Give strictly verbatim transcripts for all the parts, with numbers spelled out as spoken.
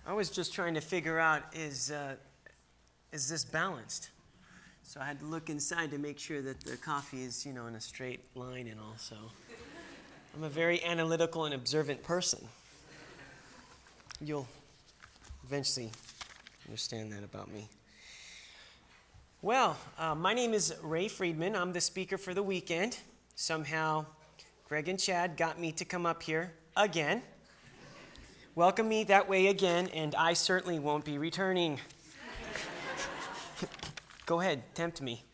I was just trying to figure out, is uh, is this balanced? So I had to look inside to make sure that the coffee is, you know, in a straight line and all. So I'm a very analytical and observant person. You'll eventually understand that about me. Well, uh, my name is Ray Friedman. I'm the speaker for the weekend. Somehow, Greg and Chad got me to come up here again. Welcome me that way again, and I certainly won't be returning. Go ahead, tempt me.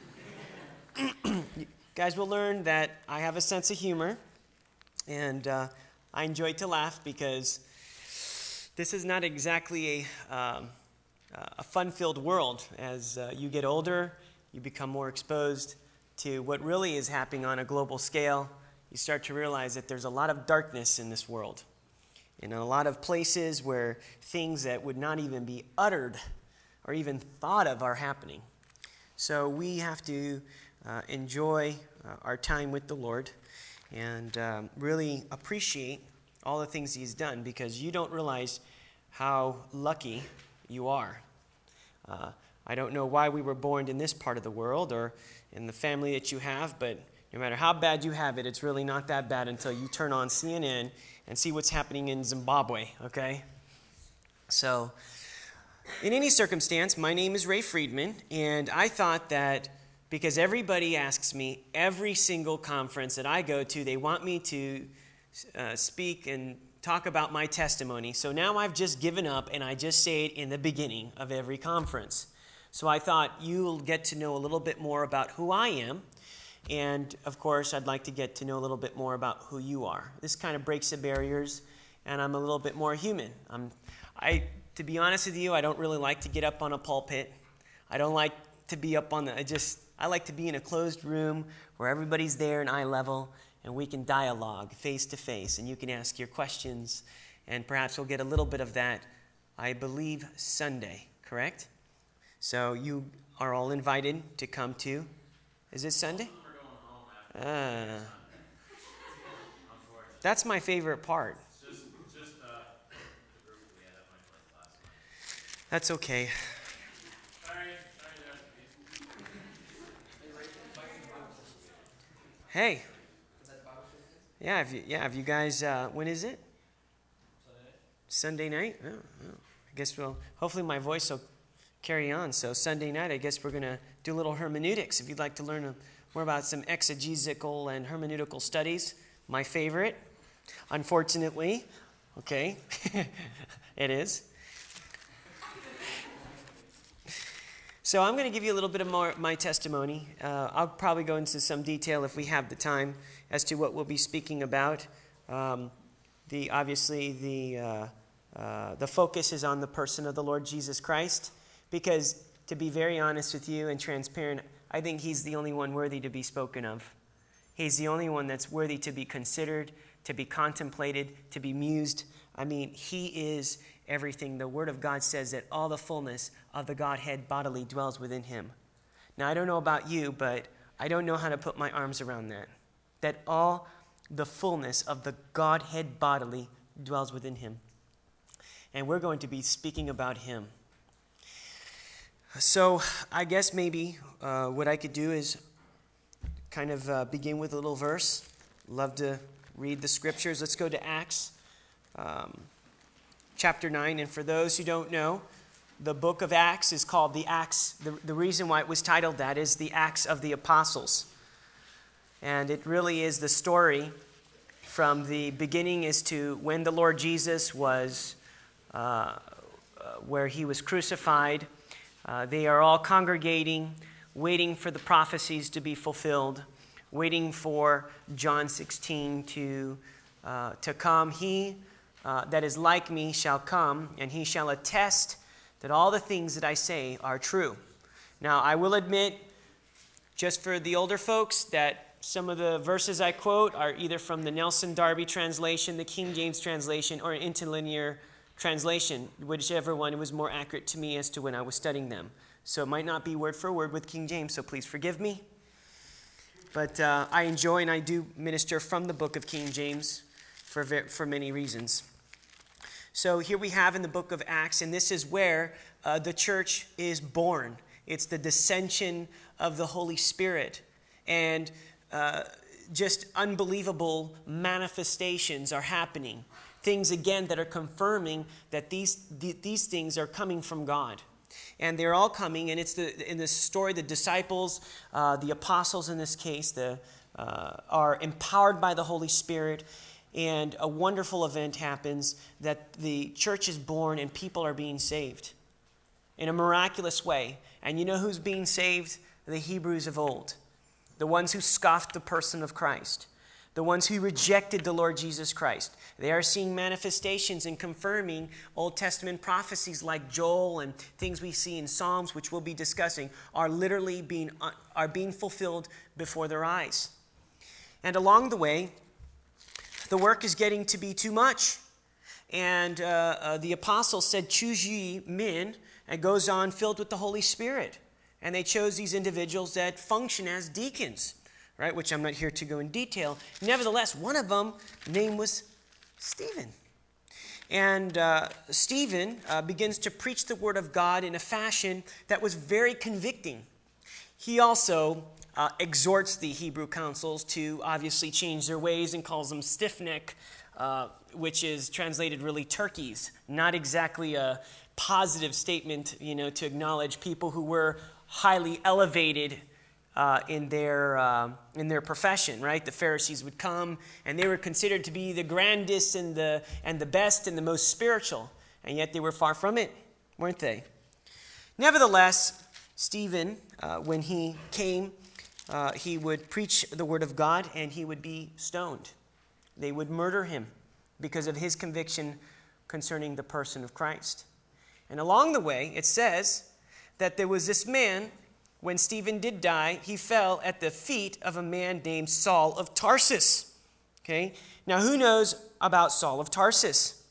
You guys will learn that I have a sense of humor, and uh, I enjoy to laugh because this is not exactly a, um, a fun-filled world. As uh, you get older, you become more exposed to what really is happening on a global scale. You start to realize that there's a lot of darkness in this world. In a lot of places where things that would not even be uttered or even thought of are happening. So we have to uh, enjoy uh, our time with the Lord and um, really appreciate all the things He's done, because you don't realize how lucky you are. Uh, I don't know why we were born in this part of the world or in the family that you have, but no matter how bad you have it, it's really not that bad until you turn on C N N and see what's happening in Zimbabwe, okay? So, in any circumstance, my name is Ray Friedman, and I thought that because everybody asks me, every single conference that I go to, they want me to uh, speak and talk about my testimony. So now I've just given up, and I just say it in the beginning of every conference. So I thought you'll get to know a little bit more about who I am. And, of course, I'd like to get to know a little bit more about who you are. This kind of breaks the barriers, and I'm a little bit more human. I'm, I, to be honest with you, I don't really like to get up on a pulpit. I don't like to be up on the, I just, I like to be in a closed room where everybody's there in eye level, and we can dialogue face to face, and you can ask your questions, and perhaps we'll get a little bit of that, I believe, Sunday, correct? So you are all invited to come to, is it Sunday? Uh, that's my favorite part. Just, just uh, the group we had at my place last night. That's okay. Sorry, sorry there. Hey. Yeah, have you, yeah, have you guys, uh, when is it? Sunday night. Sunday night? Oh, oh. I guess we'll, hopefully my voice will carry on. So Sunday night, I guess we're going to do a little hermeneutics. If you'd like to learn a more about some exegetical and hermeneutical studies, my favorite, unfortunately. Okay, it is. So I'm going to give you a little bit of more my testimony. Uh, I'll probably go into some detail if we have the time as to what we'll be speaking about. Um, the obviously the uh, uh, the focus is on the person of the Lord Jesus Christ, because to be very honest with you and transparent, I think He's the only one worthy to be spoken of. He's the only one that's worthy to be considered, to be contemplated, to be mused. I mean, He is everything. The Word of God says that all the fullness of the Godhead bodily dwells within Him. Now, I don't know about you, but I don't know how to put my arms around that. That all the fullness of the Godhead bodily dwells within Him. And we're going to be speaking about Him. So I guess maybe uh, what I could do is kind of uh, begin with a little verse. Love to read the scriptures. Let's go to Acts um, chapter nine. And for those who don't know, the book of Acts is called the Acts. The, the reason why it was titled that is the Acts of the Apostles. And it really is the story from the beginning as to when the Lord Jesus was, uh, uh, where He was crucified. Uh, they are all congregating, waiting for the prophecies to be fulfilled, waiting for John sixteen to uh, to come. He uh, that is like me shall come, and he shall attest that all the things that I say are true. Now, I will admit, just for the older folks, that some of the verses I quote are either from the Nelson Darby translation, the King James translation, or an interlinear translation, whichever one was more accurate to me as to when I was studying them. So it might not be word for word with King James, so please forgive me. But uh, I enjoy and I do minister from the book of King James for, for many reasons. So here we have in the book of Acts, and this is where uh, the church is born. It's the descension of the Holy Spirit. And uh, just unbelievable manifestations are happening. Things, again, that are confirming that these, th- these things are coming from God. And they're all coming, and it's the in this story, the disciples, uh, the apostles in this case, the, uh, are empowered by the Holy Spirit. And a wonderful event happens that the church is born and people are being saved in a miraculous way. And you know who's being saved? The Hebrews of old. The ones who scoffed the person of Christ. The ones who rejected the Lord Jesus Christ. They are seeing manifestations and confirming Old Testament prophecies like Joel and things we see in Psalms, which we'll be discussing, are literally being, are being fulfilled before their eyes. And along the way, the work is getting to be too much. And uh, uh, the apostles said, "Choose ye men," and goes on, filled with the Holy Spirit. And they chose these individuals that function as deacons, right? Which I'm not here to go in detail. Nevertheless, one of them, name was Stephen. And uh, Stephen uh, begins to preach the word of God in a fashion that was very convicting. He also uh, exhorts the Hebrew councils to obviously change their ways and calls them stiff-neck, uh, which is translated really turkeys. Not exactly a positive statement, you know, to acknowledge people who were highly elevated uh, in their uh, in their profession, right? The Pharisees would come, and they were considered to be the grandest and the and the best and the most spiritual, and yet they were far from it, weren't they? Nevertheless, Stephen, uh, when he came, uh, he would preach the word of God, and he would be stoned. They would murder him because of his conviction concerning the person of Christ. And along the way, it says that there was this man, when Stephen did die, he fell at the feet of a man named Saul of Tarsus. Okay? Now, who knows about Saul of Tarsus?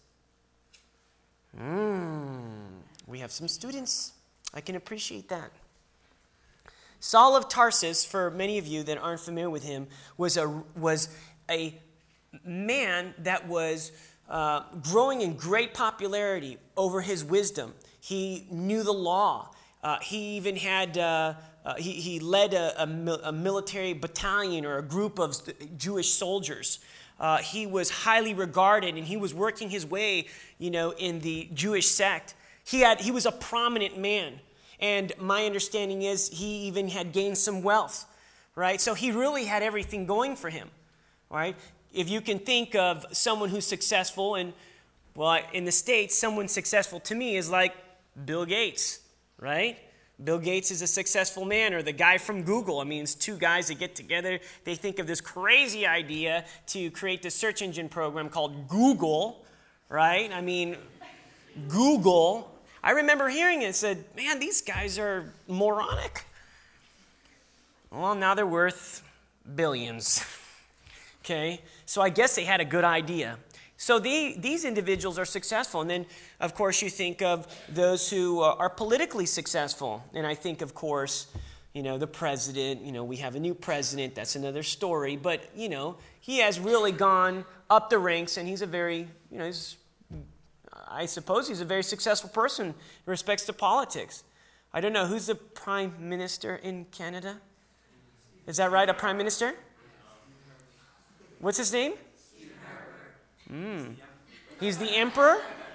Mm, we have some students. I can appreciate that. Saul of Tarsus, for many of you that aren't familiar with him, was a, was a man that was uh, growing in great popularity over his wisdom. He knew the law. Uh, he even had, uh, uh, he, he led a, a, a military battalion or a group of Jewish soldiers. Uh, he was highly regarded, and he was working his way, you know, in the Jewish sect. He had, he was a prominent man, and my understanding is he even had gained some wealth, right? So he really had everything going for him, right? If you can think of someone who's successful, and well, in the States, someone successful to me is like Bill Gates. Right? Bill Gates is a successful man, or the guy from Google. I mean, it's two guys that get together. They think of this crazy idea to create this search engine program called Google, right? I mean, Google. I remember hearing it and said, man, these guys are moronic. Well, now they're worth billions. Okay? So I guess they had a good idea. So the, these individuals are successful. And then, of course, you think of those who uh, are politically successful. And I think, of course, you know, the president. You know, we have a new president. That's another story. But, you know, he has really gone up the ranks, and he's a very, you know, he's, I suppose he's a very successful person in respects to politics. I don't know. Who's the prime minister in Canada? Is that right, a prime minister? What's his name? Mm. He's the emperor?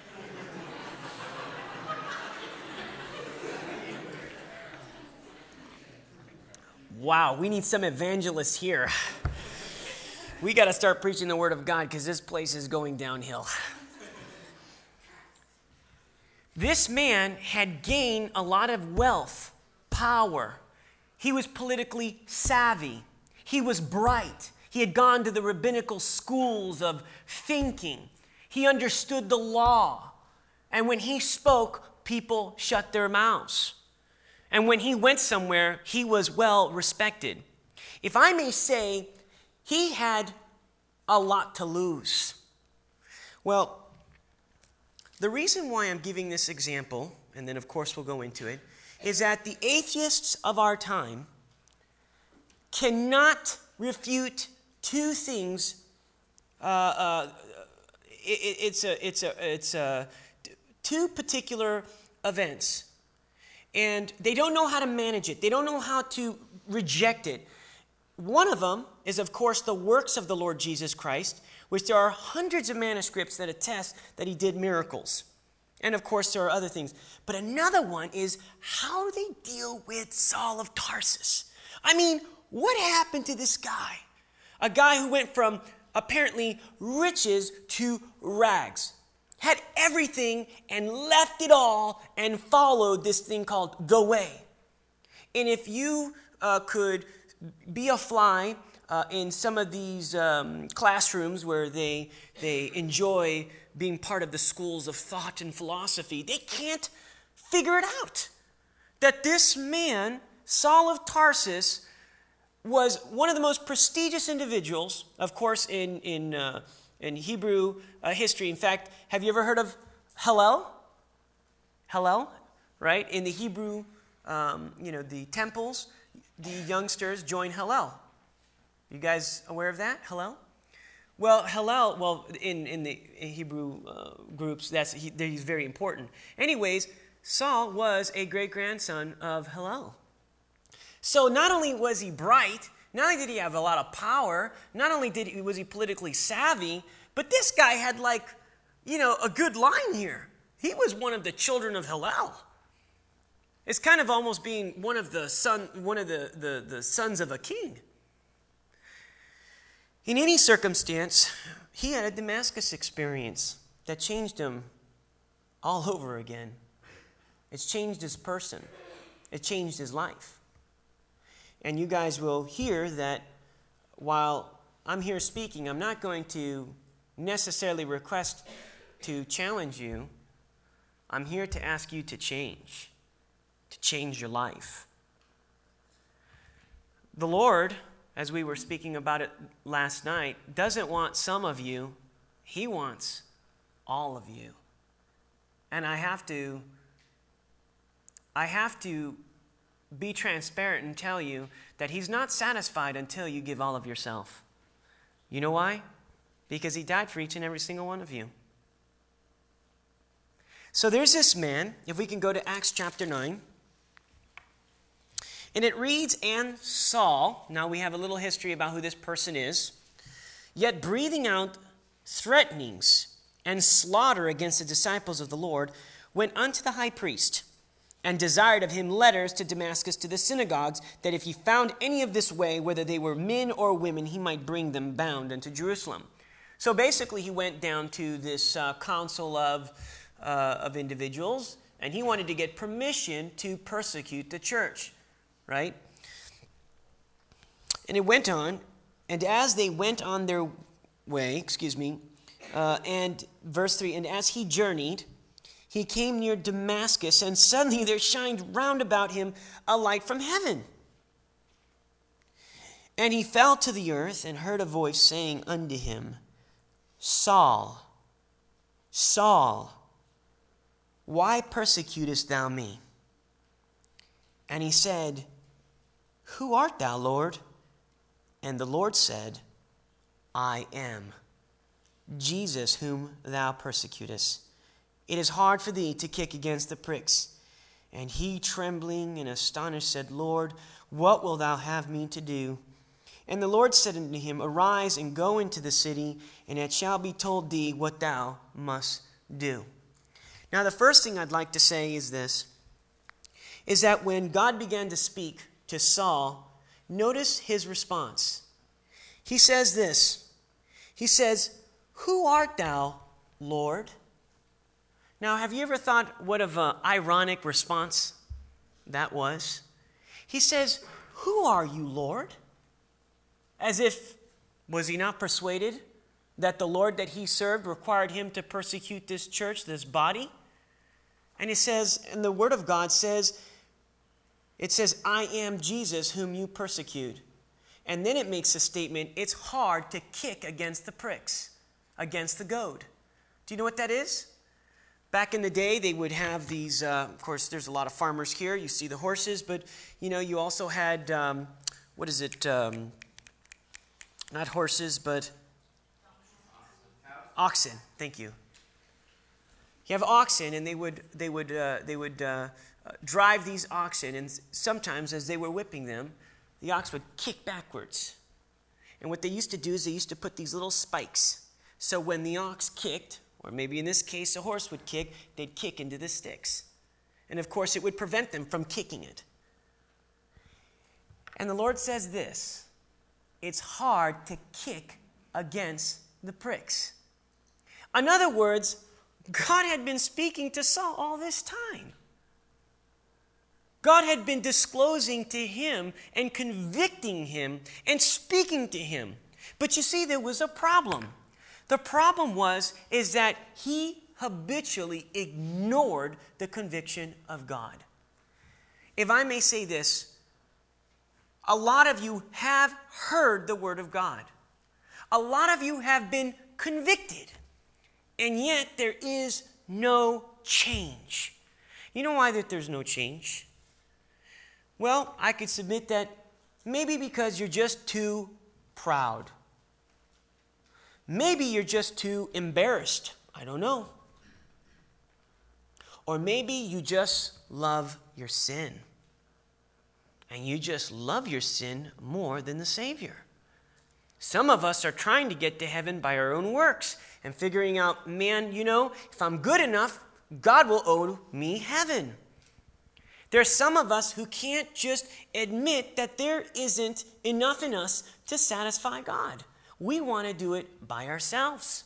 Wow, we need some evangelists here. We got to start preaching the word of God because this place is going downhill. This man had gained a lot of wealth, power. He was politically savvy. He was bright. He had gone to the rabbinical schools of thinking. He understood the law. And when he spoke, people shut their mouths. And when he went somewhere, he was well respected. If I may say, he had a lot to lose. Well, the reason why I'm giving this example, and then of course we'll go into it, is that the atheists of our time cannot refute two things uh, uh, it, it's a, it's a, it's a, two particular events. And they don't know how to manage it. They don't know how to reject it. One of them is, of course, the works of the Lord Jesus Christ, which there are hundreds of manuscripts that attest that he did miracles. And, of course, there are other things. But another one is how they deal with Saul of Tarsus. I mean, what happened to this guy? A guy who went from apparently riches to rags. Had everything and left it all and followed this thing called the way. And if you uh, could be a fly uh, in some of these um, classrooms where they, they enjoy being part of the schools of thought and philosophy, they can't figure it out. That this man, Saul of Tarsus, was one of the most prestigious individuals, of course, in, in, uh, in Hebrew uh, history. In fact, have you ever heard of Hillel? Hillel, right? In the Hebrew, um, you know, the temples, the youngsters join Hillel. You guys aware of that, Hillel? Well, Hillel, well, in, in the in Hebrew uh, groups, that's he, he's very important. Anyways, Saul was a great-grandson of Hillel. So not only was he bright, not only did he have a lot of power, not only did he, was he politically savvy, but this guy had like, you know, a good line here. He was one of the children of Hillel. It's kind of almost being one of the son, one of the, the, the sons of a king. In any circumstance, he had a Damascus experience that changed him all over again. It's changed his person. It changed his life. And you guys will hear that while I'm here speaking, I'm not going to necessarily request to challenge you. I'm here to ask you to change, to change your life. The Lord, as we were speaking about it last night, doesn't want some of you. He wants all of you. And I have to, I have to be transparent and tell you that he's not satisfied until you give all of yourself. You know why? Because he died for each and every single one of you. So there's this man, if we can go to Acts chapter nine. And it reads, and Saul, now we have a little history about who this person is, yet breathing out threatenings and slaughter against the disciples of the Lord, went unto the high priest and desired of him letters to Damascus to the synagogues, that if he found any of this way, whether they were men or women, he might bring them bound unto Jerusalem. So basically he went down to this uh, council of, uh, of individuals, and he wanted to get permission to persecute the church. Right? And it went on, and as they went on their way, excuse me, uh, and verse three, and as he journeyed, he came near Damascus, and suddenly there shined round about him a light from heaven. And he fell to the earth and heard a voice saying unto him, Saul, Saul, why persecutest thou me? And he said, Who art thou, Lord? And the Lord said, I am Jesus whom thou persecutest. It is hard for thee to kick against the pricks. And he, trembling and astonished, said, Lord, what wilt thou have me to do? And the Lord said unto him, Arise and go into the city, and it shall be told thee what thou must do. Now, the first thing I'd like to say is this, is that when God began to speak to Saul, notice his response. He says this. He says, Who art thou, Lord? Now, have you ever thought what of an ironic response that was? He says, Who are you, Lord? As if, was he not persuaded that the Lord that he served required him to persecute this church, this body? And he says, and the word of God says, it says, I am Jesus whom you persecute. And then it makes a statement, it's hard to kick against the pricks, against the goad. Do you know what that is? Back in the day, they would have these, uh, of course, there's a lot of farmers here. You see the horses, but, you know, you also had, um, what is it, um, not horses, but oxen. Thank you. You have oxen, and they would they would uh, they would uh, uh, drive these oxen, and sometimes as they were whipping them, the ox would kick backwards. And what they used to do is they used to put these little spikes. So when the ox kicked, or maybe in this case a horse would kick, they'd kick into the sticks. And of course it would prevent them from kicking it. And the Lord says this, it's hard to kick against the pricks. In other words, God had been speaking to Saul all this time. God had been disclosing to him and convicting him and speaking to him. But you see, there was a problem. The problem was is that he habitually ignored the conviction of God. If I may say this, a lot of you have heard the word of God. A lot of you have been convicted, and yet there is no change. You know why that there's no change? Well, I could submit that maybe because you're just too proud. Maybe you're just too embarrassed. I don't know. Or maybe you just love your sin. And you just love your sin more than the Savior. Some of us are trying to get to heaven by our own works and figuring out, man, you know, if I'm good enough, God will owe me heaven. There's some of us who can't just admit that there isn't enough in us to satisfy God. We want to do it by ourselves.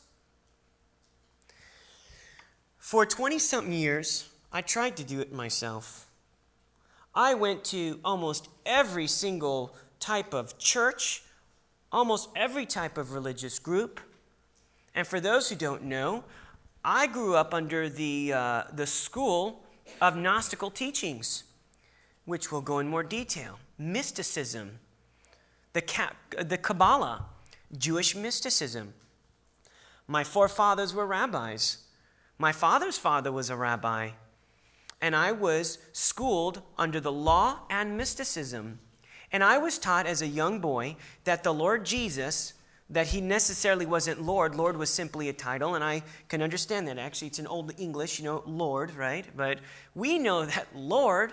For twenty-something years, I tried to do it myself. I went to almost every single type of church, almost every type of religious group. And for those who don't know, I grew up under the, uh, the school of Gnostical teachings, which will go in more detail. Mysticism, the, Ka- the Kabbalah, Jewish mysticism. My forefathers were rabbis. My father's father was a rabbi. And I was schooled under the law and mysticism. And I was taught as a young boy that the Lord Jesus, that he necessarily wasn't Lord. Lord was simply a title, and I can understand that. Actually, it's in Old English, you know, Lord, right? But we know that Lord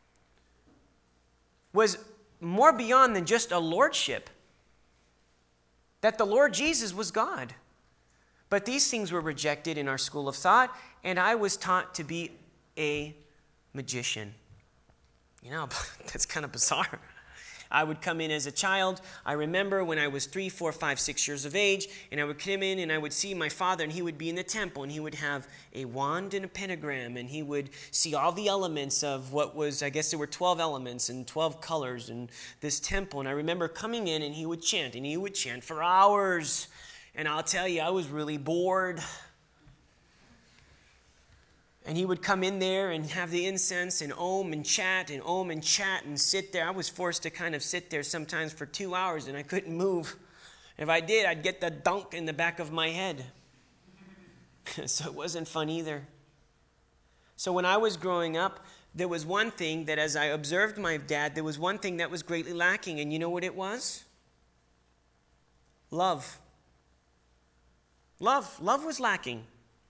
was more beyond than just a lordship. That the Lord Jesus was God. But these things were rejected in our school of thought, and I was taught to be a magician. You know, that's kind of bizarre. I would come in as a child. I remember when I was three, four, five, six years of age, and I would come in and I would see my father, and he would be in the temple, and he would have a wand and a pentagram, and he would see all the elements of what was, I guess there were twelve elements and twelve colors in this temple. And I remember coming in, and he would chant, and he would chant for hours. And I'll tell you, I was really bored. And he would come in there and have the incense and om and chat and om and chat and sit there. I was forced to kind of sit there sometimes for two hours and I couldn't move. If I did, I'd get the dunk in the back of my head. So it wasn't fun either. So when I was growing up, there was one thing that as I observed my dad, there was one thing that was greatly lacking. And you know what it was? Love. Love. Love was lacking.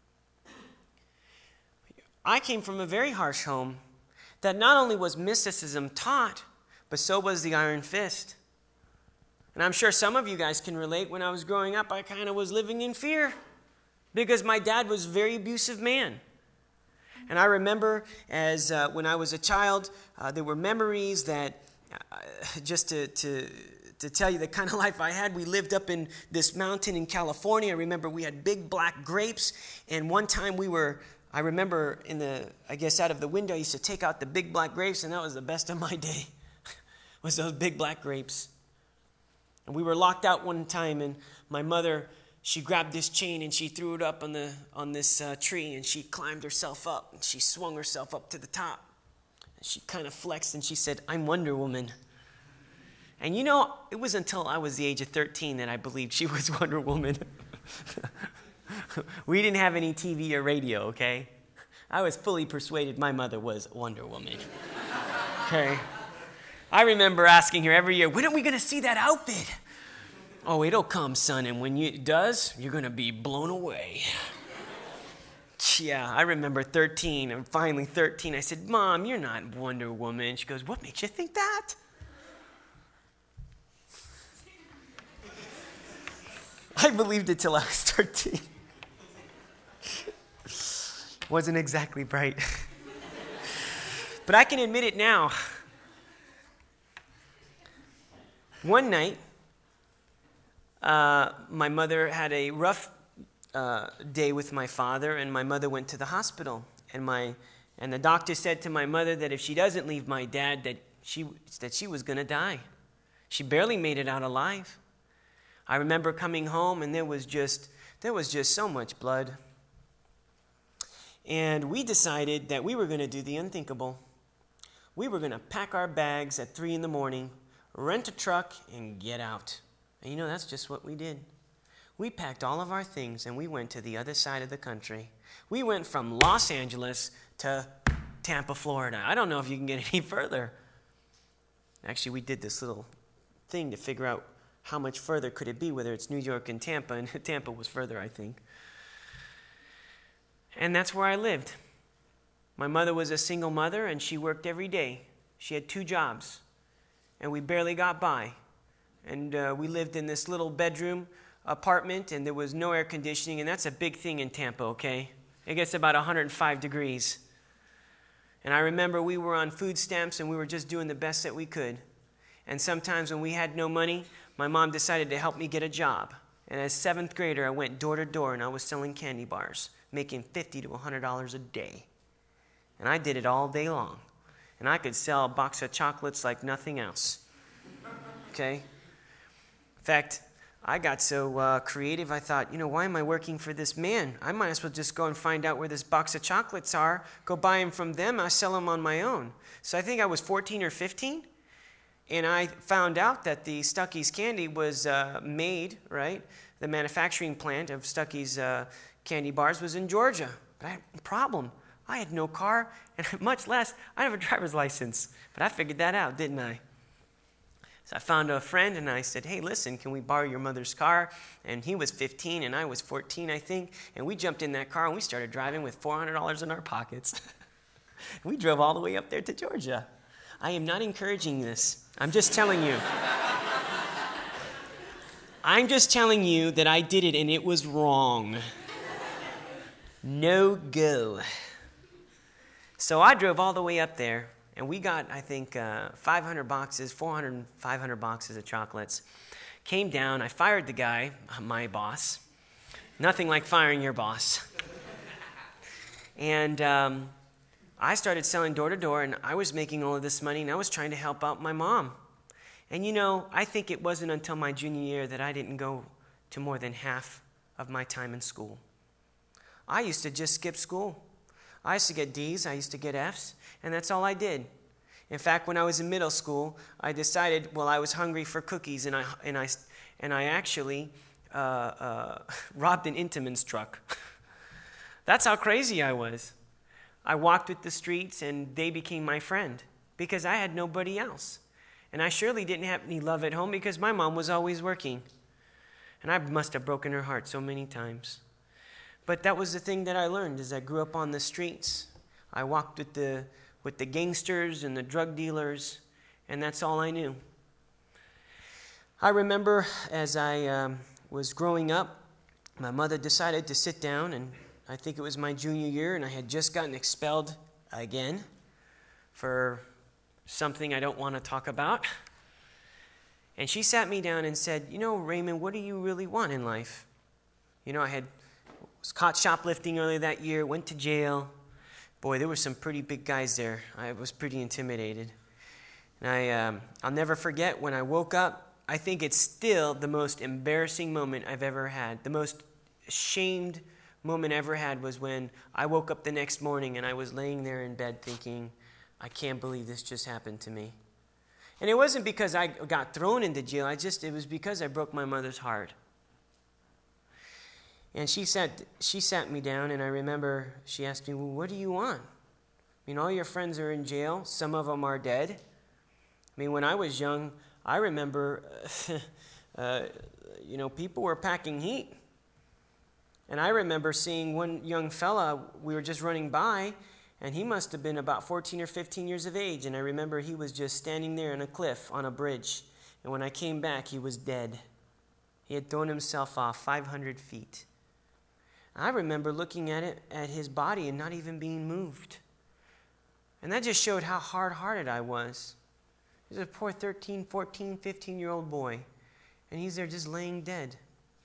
I came from a very harsh home that not only was mysticism taught, but so was the iron fist. And I'm sure some of you guys can relate. When I was growing up, I kind of was living in fear because my dad was a very abusive man. And I remember as uh, when I was a child, uh, there were memories that uh, just to, to to tell you the kind of life I had, we lived up in this mountain in California. I remember we had big black grapes, and one time we were I remember in the, I guess out of the window, I used to take out the big black grapes, and that was the best of my day, was those big black grapes. And we were locked out one time, and my mother, she grabbed this chain, and she threw it up on the on this uh, tree, and she climbed herself up, and she swung herself up to the top. And she kind of flexed, and she said, "I'm Wonder Woman." And you know, it was until I was the age of thirteen that I believed she was Wonder Woman. We didn't have any T V or radio, okay? I was fully persuaded my mother was Wonder Woman. Okay? I remember asking her every year, when are we going to see that outfit? Oh, it'll come, son, and when it does, you're going to be blown away. Yeah, I remember thirteen, and finally thirteen, I said, Mom, you're not Wonder Woman. She goes, what makes you think that? I believed it till I was thirteen. Wasn't exactly bright. But I can admit it now. One night, uh, my mother had a rough uh, day with my father, and my mother went to the hospital. And my and the doctor said to my mother that if she doesn't leave my dad, that she that she was going to die. She barely made it out alive. I remember coming home, and there was just there was just so much blood. And we decided that we were going to do the unthinkable. We were going to pack our bags at three in the morning, rent a truck, and get out. And you know, that's just what we did. We packed all of our things, and we went to the other side of the country. We went from Los Angeles to Tampa, Florida. I don't know if you can get any further. Actually, we did this little thing to figure out how much further could it be, whether it's New York and Tampa, and Tampa was further, I think. And that's where I lived. My mother was a single mother, and she worked every day. She had two jobs, and we barely got by. And uh, we lived in this little bedroom apartment, and there was no air conditioning, and that's a big thing in Tampa, okay? It gets about one hundred five degrees. And I remember we were on food stamps, and we were just doing the best that we could. And sometimes when we had no money, my mom decided to help me get a job. And as seventh grader, I went door to door, and I was selling candy bars, making fifty to one hundred dollars a day. And I did it all day long. And I could sell a box of chocolates like nothing else. Okay? In fact, I got so uh, creative, I thought, you know, why am I working for this man? I might as well just go and find out where this box of chocolates are, go buy them from them, I'll sell them on my own. So I think I was fourteen or fifteen, and I found out that the Stuckey's candy was uh, made, right? The manufacturing plant of Stuckey's uh, candy bars was in Georgia. But I had a problem. I had no car, and much less, I have a driver's license. But I figured that out, didn't I? So I found a friend, and I said, hey, listen, can we borrow your mother's car? And he was fifteen, and I was fourteen, I think. And we jumped in that car, and we started driving with four hundred dollars in our pockets. We drove all the way up there to Georgia. I am not encouraging this. I'm just telling you. I'm just telling you that I did it, and it was wrong. No go. So I drove all the way up there, and we got, I think, uh, five hundred boxes, four hundred, five hundred boxes of chocolates. Came down, I fired the guy, my boss. Nothing like firing your boss. And um, I started selling door to door, and I was making all of this money, and I was trying to help out my mom. And you know, I think it wasn't until my junior year that I didn't go to more than half of my time in school. I used to just skip school. I used to get D's, I used to get F's, and that's all I did. In fact, when I was in middle school, I decided, well, I was hungry for cookies, and I and I and I actually uh, uh, robbed an Intamin's truck. That's how crazy I was. I walked with the streets, and they became my friend because I had nobody else, and I surely didn't have any love at home because my mom was always working, and I must have broken her heart so many times. But that was the thing that I learned as I grew up on the streets. I walked with the with the gangsters and the drug dealers, and that's all I knew. I remember as I um, was growing up, my mother decided to sit down, and I think it was my junior year, and I had just gotten expelled again for something I don't want to talk about. And she sat me down and said, you know, Raymond, what do you really want in life? You know, I had was caught shoplifting earlier that year, went to jail. Boy, there were some pretty big guys there. I was pretty intimidated. And I, um, I'll never forget when I woke up. I think it's still the most embarrassing moment I've ever had. The most ashamed moment I ever had was when I woke up the next morning and I was laying there in bed thinking, I can't believe this just happened to me. And it wasn't because I got thrown into jail. I just, it was because I broke my mother's heart. And she sat, she sat me down, and I remember she asked me, well, what do you want? I mean, all your friends are in jail. Some of them are dead. I mean, when I was young, I remember uh, you know, people were packing heat. And I remember seeing one young fella, we were just running by, and he must have been about fourteen or fifteen years of age. And I remember he was just standing there on a cliff on a bridge. And when I came back, he was dead. He had thrown himself off five hundred feet. I remember looking at it, at his body and not even being moved. And that just showed how hard-hearted I was. He's a poor thirteen, fourteen, fifteen-year-old boy. And he's there just laying dead.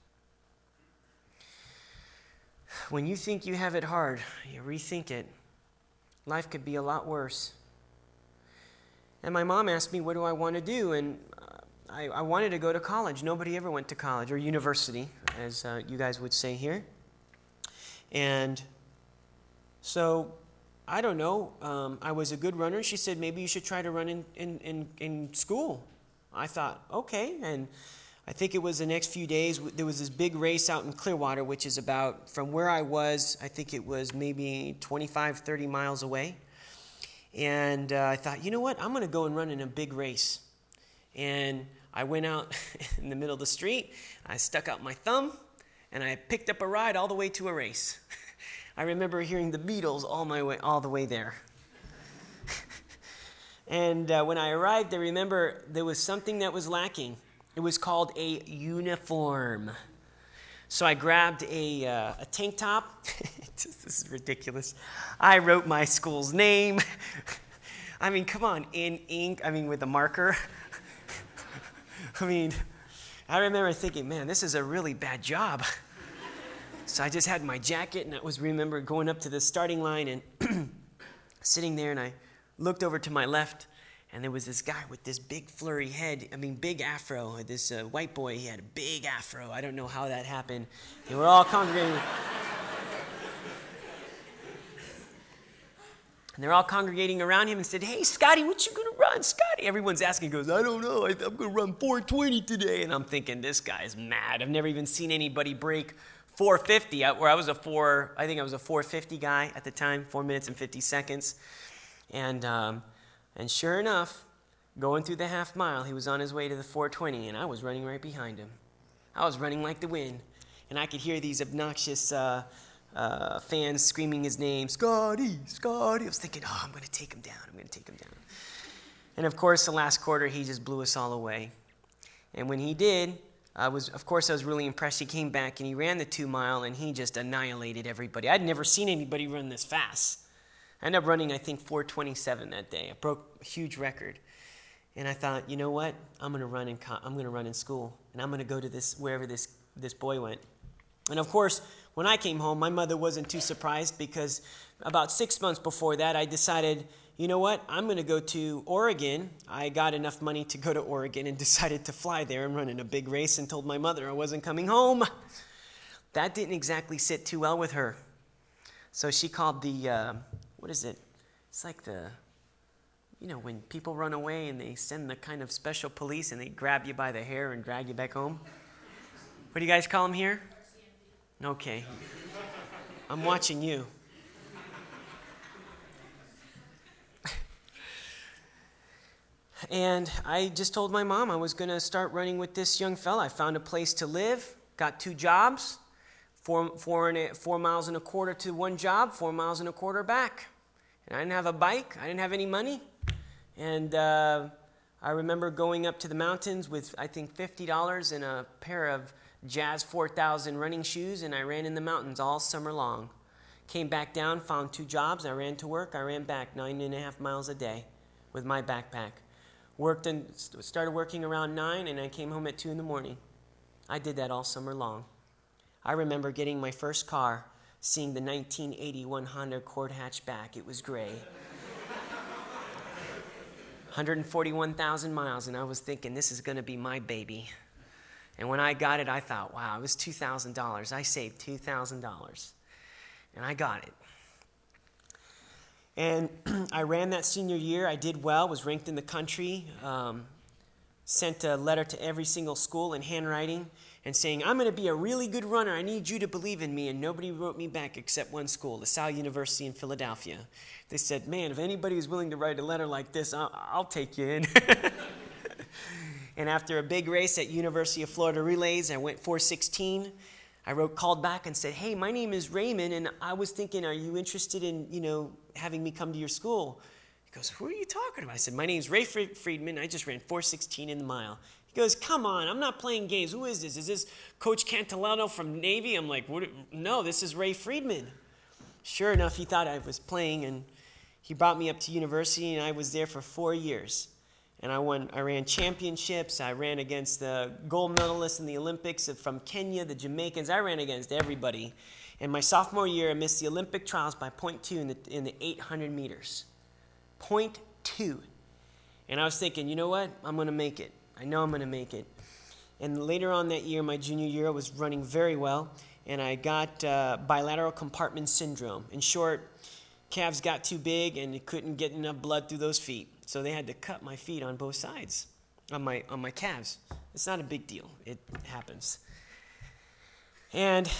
When you think you have it hard, you rethink it. Life could be a lot worse. And my mom asked me, what do I want to do? And I, I wanted to go to college. Nobody ever went to college, or university, as uh, you guys would say here. And so, I don't know, um, I was a good runner. She said, maybe you should try to run in, in, in, in school. I thought, okay. And I think it was the next few days, there was this big race out in Clearwater, which is about, from where I was, I think it was maybe twenty-five, thirty miles away. And uh, I thought, you know what, I'm going to go and run in a big race. And I went out in the middle of the street, I stuck out my thumb, and I picked up a ride all the way to a race. I remember hearing the Beatles all my way, all the way there. And uh, when I arrived, I remember there was something that was lacking. It was called a uniform. So I grabbed a, uh, a tank top. This is ridiculous. I wrote my school's name. I mean, come on, in ink, I mean, with a marker. I mean, I remember thinking, man, this is a really bad job. So I just had my jacket, and I was remember going up to the starting line and sitting there, and I looked over to my left, and there was this guy with this big flurry head, I mean, big afro. This uh, white boy, he had a big afro. I don't know how that happened. They were all congregating. And they're all congregating around him and said, hey, Scotty, what you going to run? Scotty. Everyone's asking, goes, I don't know. I, I'm going to run four twenty today. And I'm thinking, this guy's mad. I've never even seen anybody break four fifty, where I was a four, I think I was a four fifty guy at the time, four minutes and fifty seconds. And um, and sure enough, going through the half mile, he was on his way to the four twenty, and I was running right behind him. I was running like the wind, and I could hear these obnoxious uh, uh, fans screaming his name, Scotty, Scotty. I was thinking, oh, I'm going to take him down. I'm going to take him down. And of course, the last quarter, he just blew us all away. And when he did, I was, of course, I was really impressed. He came back and he ran the two mile, and he just annihilated everybody. I'd never seen anybody run this fast. I ended up running, I think, four twenty-seven that day. I broke a huge record. And I thought, you know what? I'm going to run in co- I'm going to run in school, and I'm going to go to this wherever this this boy went. And of course, when I came home, my mother wasn't too surprised, because about six months before that, I decided, you know what? I'm going to go to Oregon. I got enough money to go to Oregon and decided to fly there and run in a big race, and told my mother I wasn't coming home. That didn't exactly sit too well with her. So she called the, uh, what is it? It's like the, you know, when people run away and they send the kind of special police and they grab you by the hair and drag you back home. What do you guys call them here? Okay. I'm watching you. And I just told my mom I was going to start running with this young fella. I found a place to live, got two jobs, four, four, and a, four miles and a quarter to one job, four miles and a quarter back. And I didn't have a bike. I didn't have any money. And uh, I remember going up to the mountains with, I think, fifty dollars and a pair of Jazz four thousand running shoes, and I ran in the mountains all summer long. Came back down, found two jobs. I ran to work. I ran back nine and a half miles a day with my backpack. Worked and started working around nine, and I came home at two in the morning. I did that all summer long. I remember getting my first car, seeing the nineteen eighty-one Honda Accord hatchback. It was gray. one hundred forty-one thousand miles, and I was thinking, this is going to be my baby. And when I got it, I thought, wow, it was two thousand dollars. I saved two thousand dollars, and I got it. And I ran that senior year. I did well, was ranked in the country, um, sent a letter to every single school in handwriting and saying, I'm going to be a really good runner. I need you to believe in me. And nobody wrote me back except one school, LaSalle University in Philadelphia. They said, man, if anybody is willing to write a letter like this, I'll, I'll take you in. And after a big race at University of Florida Relays, I went four sixteen. I wrote, called back and said, hey, my name is Raymond, and I was thinking, are you interested in, you know, having me come to your school? He goes, who are you talking about? I said, my name's Ray Friedman. I just ran four sixteen in the mile. He goes, come on, I'm not playing games. Who is this? Is this Coach Cantilano from Navy? I'm like, what? No, this is Ray Friedman. Sure enough, he thought I was playing, and he brought me up to university, and I was there for four years. And I won. I ran championships. I ran against the gold medalists in the Olympics from Kenya, the Jamaicans. I ran against everybody. And my sophomore year, I missed the Olympic trials by point two in the, in the eight hundred meters. point two. And I was thinking, you know what? I'm going to make it. I know I'm going to make it. And later on that year, my junior year, I was running very well. And I got uh, bilateral compartment syndrome. In short, calves got too big and it couldn't get enough blood through those feet. So they had to cut my feet on both sides, on my on my calves. It's not a big deal. It happens. And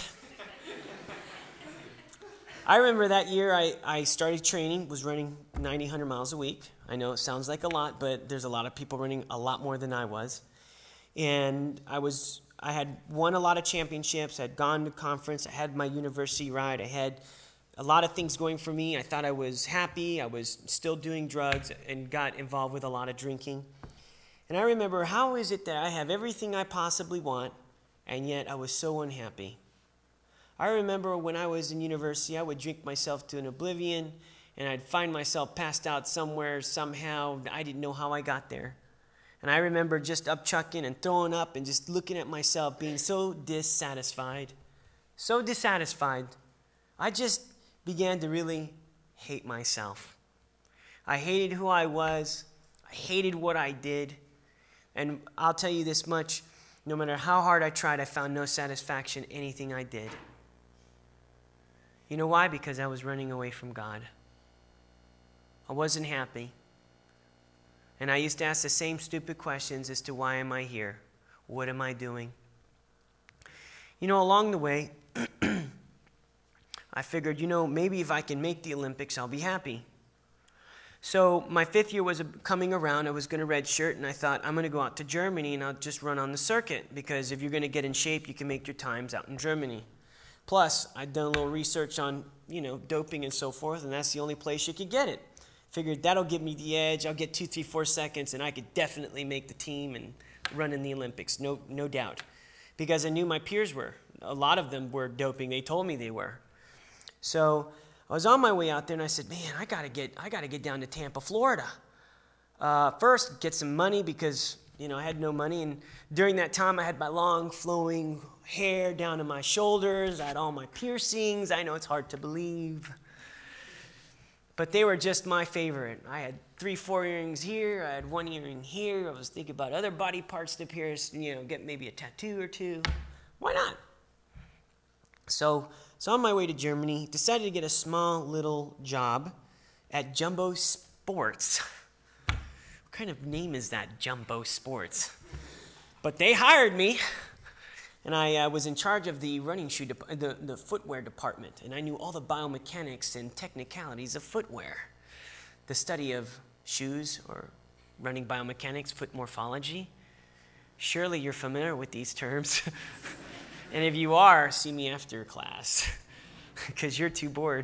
I remember that year I, I started training, was running ninety, one hundred miles a week. I know it sounds like a lot, but there's a lot of people running a lot more than I was. And I was I had won a lot of championships. I had gone to conference. I had my university ride. I had a lot of things going for me. I thought I was happy. I was still doing drugs and got involved with a lot of drinking. And I remember, how is it that I have everything I possibly want, and yet I was so unhappy? I remember when I was in university, I would drink myself to an oblivion, and I'd find myself passed out somewhere, somehow. I didn't know how I got there. And I remember just upchucking and throwing up and just looking at myself, being so dissatisfied. So dissatisfied. I just began to really hate myself. I hated who I was. I hated what I did. And I'll tell you this much, no matter how hard I tried, I found no satisfaction in anything I did. You know why? Because I was running away from God. I wasn't happy. And I used to ask the same stupid questions as to why am I here? What am I doing? You know, along the way, I figured, you know, maybe if I can make the Olympics, I'll be happy. So my fifth year was coming around. I was going to redshirt, and I thought, I'm going to go out to Germany, and I'll just run on the circuit, because if you're going to get in shape, you can make your times out in Germany. Plus, I'd done a little research on, you know, doping and so forth, and that's the only place you could get it. Figured that'll give me the edge. I'll get two, three, four seconds, and I could definitely make the team and run in the Olympics, no, no doubt. Because I knew my peers were. A lot of them were doping. They told me they were. So I was on my way out there, and I said, man, I gotta get, I gotta get down to Tampa, Florida. Uh, first, get some money, because, you know, I had no money. And during that time, I had my long, flowing hair down to my shoulders. I had all my piercings. I know it's hard to believe. But they were just my favorite. I had three, four earrings here. I had one earring here. I was thinking about other body parts to pierce, you know, get maybe a tattoo or two. Why not? So, so on my way to Germany, decided to get a small little job at Jumbo Sports. What kind of name is that, Jumbo Sports? But they hired me, and I uh, was in charge of the running shoe, de- the, the footwear department, and I knew all the biomechanics and technicalities of footwear. The study of shoes, or running biomechanics, foot morphology. Surely you're familiar with these terms. And if you are, see me after class, because you're too bored.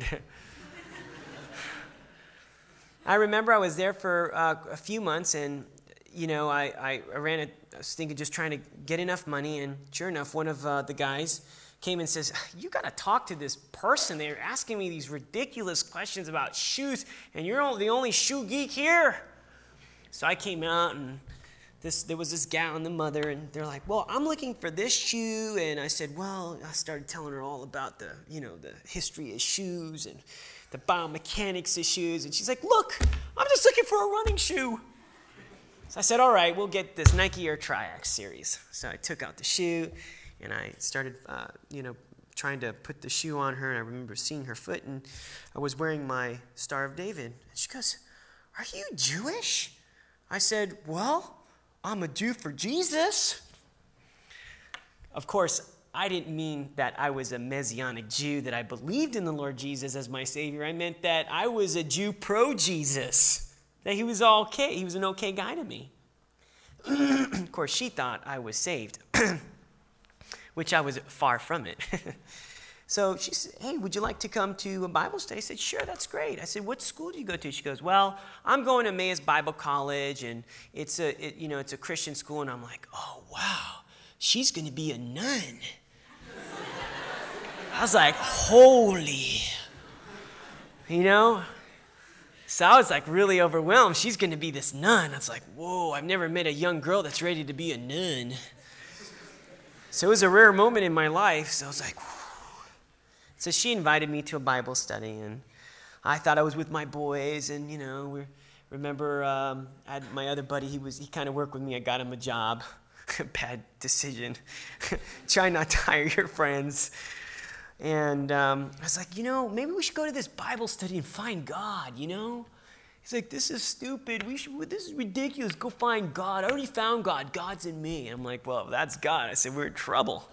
I remember I was there for uh, a few months, and, you know, I, I ran it, I was thinking just trying to get enough money, and sure enough, one of uh, the guys came and says, you got to talk to this person. They're asking me these ridiculous questions about shoes, and you're the only shoe geek here. So I came out, and This, there was this gal and the mother, and they're like, well, I'm looking for this shoe. And I said, well, I started telling her all about the, you know, the history of shoes and the biomechanics of shoes. And she's like, look, I'm just looking for a running shoe. So I said, all right, we'll get this Nike Air Triax series. So I took out the shoe, and I started, uh, you know, trying to put the shoe on her. And I remember seeing her foot, and I was wearing my Star of David. And she goes, are you Jewish? I said, well, I'm a Jew for Jesus. Of course, I didn't mean that I was a Messianic Jew, that I believed in the Lord Jesus as my Savior. I meant that I was a Jew pro-Jesus, that he was okay. He was an okay guy to me. Of course, she thought I was saved, which I was far from it. So she said, hey, would you like to come to a Bible study? I said, sure, that's great. I said, what school do you go to? She goes, well, I'm going to Emmaus Bible College, and it's a, it, you know, it's a Christian school. And I'm like, oh, wow, she's going to be a nun. I was like, holy, you know? So I was like really overwhelmed. She's going to be this nun. I was like, whoa, I've never met a young girl that's ready to be a nun. So it was a rare moment in my life. So I was like, whew. So she invited me to a Bible study, and I thought I was with my boys, and, you know, we remember um, I had my other buddy, he was he kind of worked with me. I got him a job. Bad decision. Try not to hire your friends. And um, I was like, you know, maybe we should go to this Bible study and find God, you know? He's like, this is stupid. We should. This is ridiculous. Go find God. I already found God. God's in me. I'm like, well, that's God. I said, we're in trouble.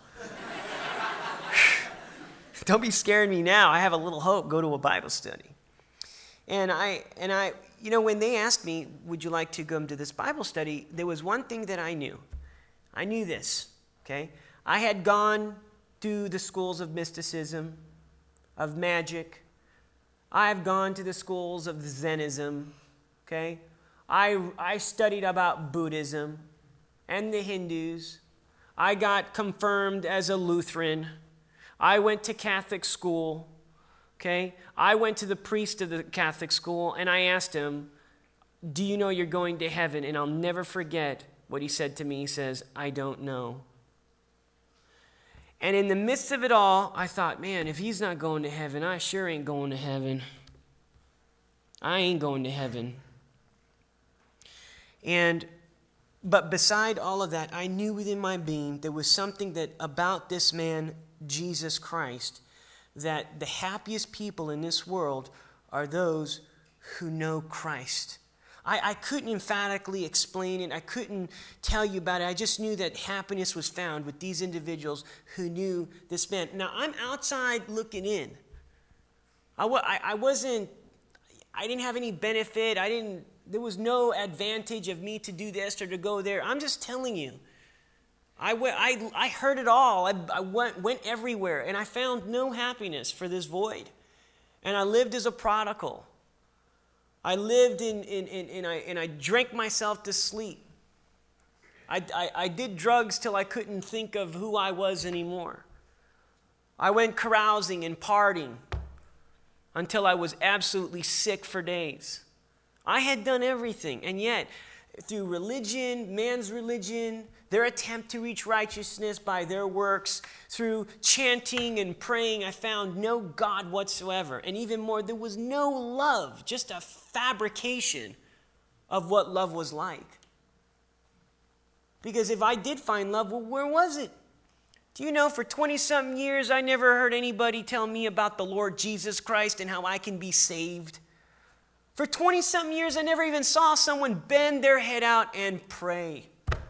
Don't be scaring me now. I have a little hope. Go to a Bible study. And I, and I, you know, when they asked me, would you like to come to this Bible study, there was one thing that I knew. I knew this, okay? I had gone to the schools of mysticism, of magic. I've gone to the schools of Zennism, okay? I, I studied about Buddhism and the Hindus. I got confirmed as a Lutheran. I went to Catholic school, okay? I went to the priest of the Catholic school, and I asked him, do you know you're going to heaven? And I'll never forget what he said to me. He says, I don't know. And in the midst of it all, I thought, man, if he's not going to heaven, I sure ain't going to heaven. I ain't going to heaven. And, but beside all of that, I knew within my being there was something that about this man, Jesus Christ, that the happiest people in this world are those who know Christ. I, I couldn't emphatically explain it. I couldn't tell you about it. I just knew that happiness was found with these individuals who knew this man. Now, I'm outside looking in. I, I, I wasn't, I didn't have any benefit. I didn't, there was no advantage of me to do this or to go there. I'm just telling you. I, went, I, I heard it all. I, I went, went everywhere, and I found no happiness for this void. And I lived as a prodigal. I lived in, in, in, in I, and I drank myself to sleep. I, I, I did drugs till I couldn't think of who I was anymore. I went carousing and partying until I was absolutely sick for days. I had done everything, and yet, through religion, man's religion, their attempt to reach righteousness by their works, through chanting and praying, I found no God whatsoever. And even more, there was no love, just a fabrication of what love was like. Because if I did find love, well, where was it? Do you know, for twenty-something years, I never heard anybody tell me about the Lord Jesus Christ and how I can be saved. For twenty-something years, I never even saw someone bend their head out and pray.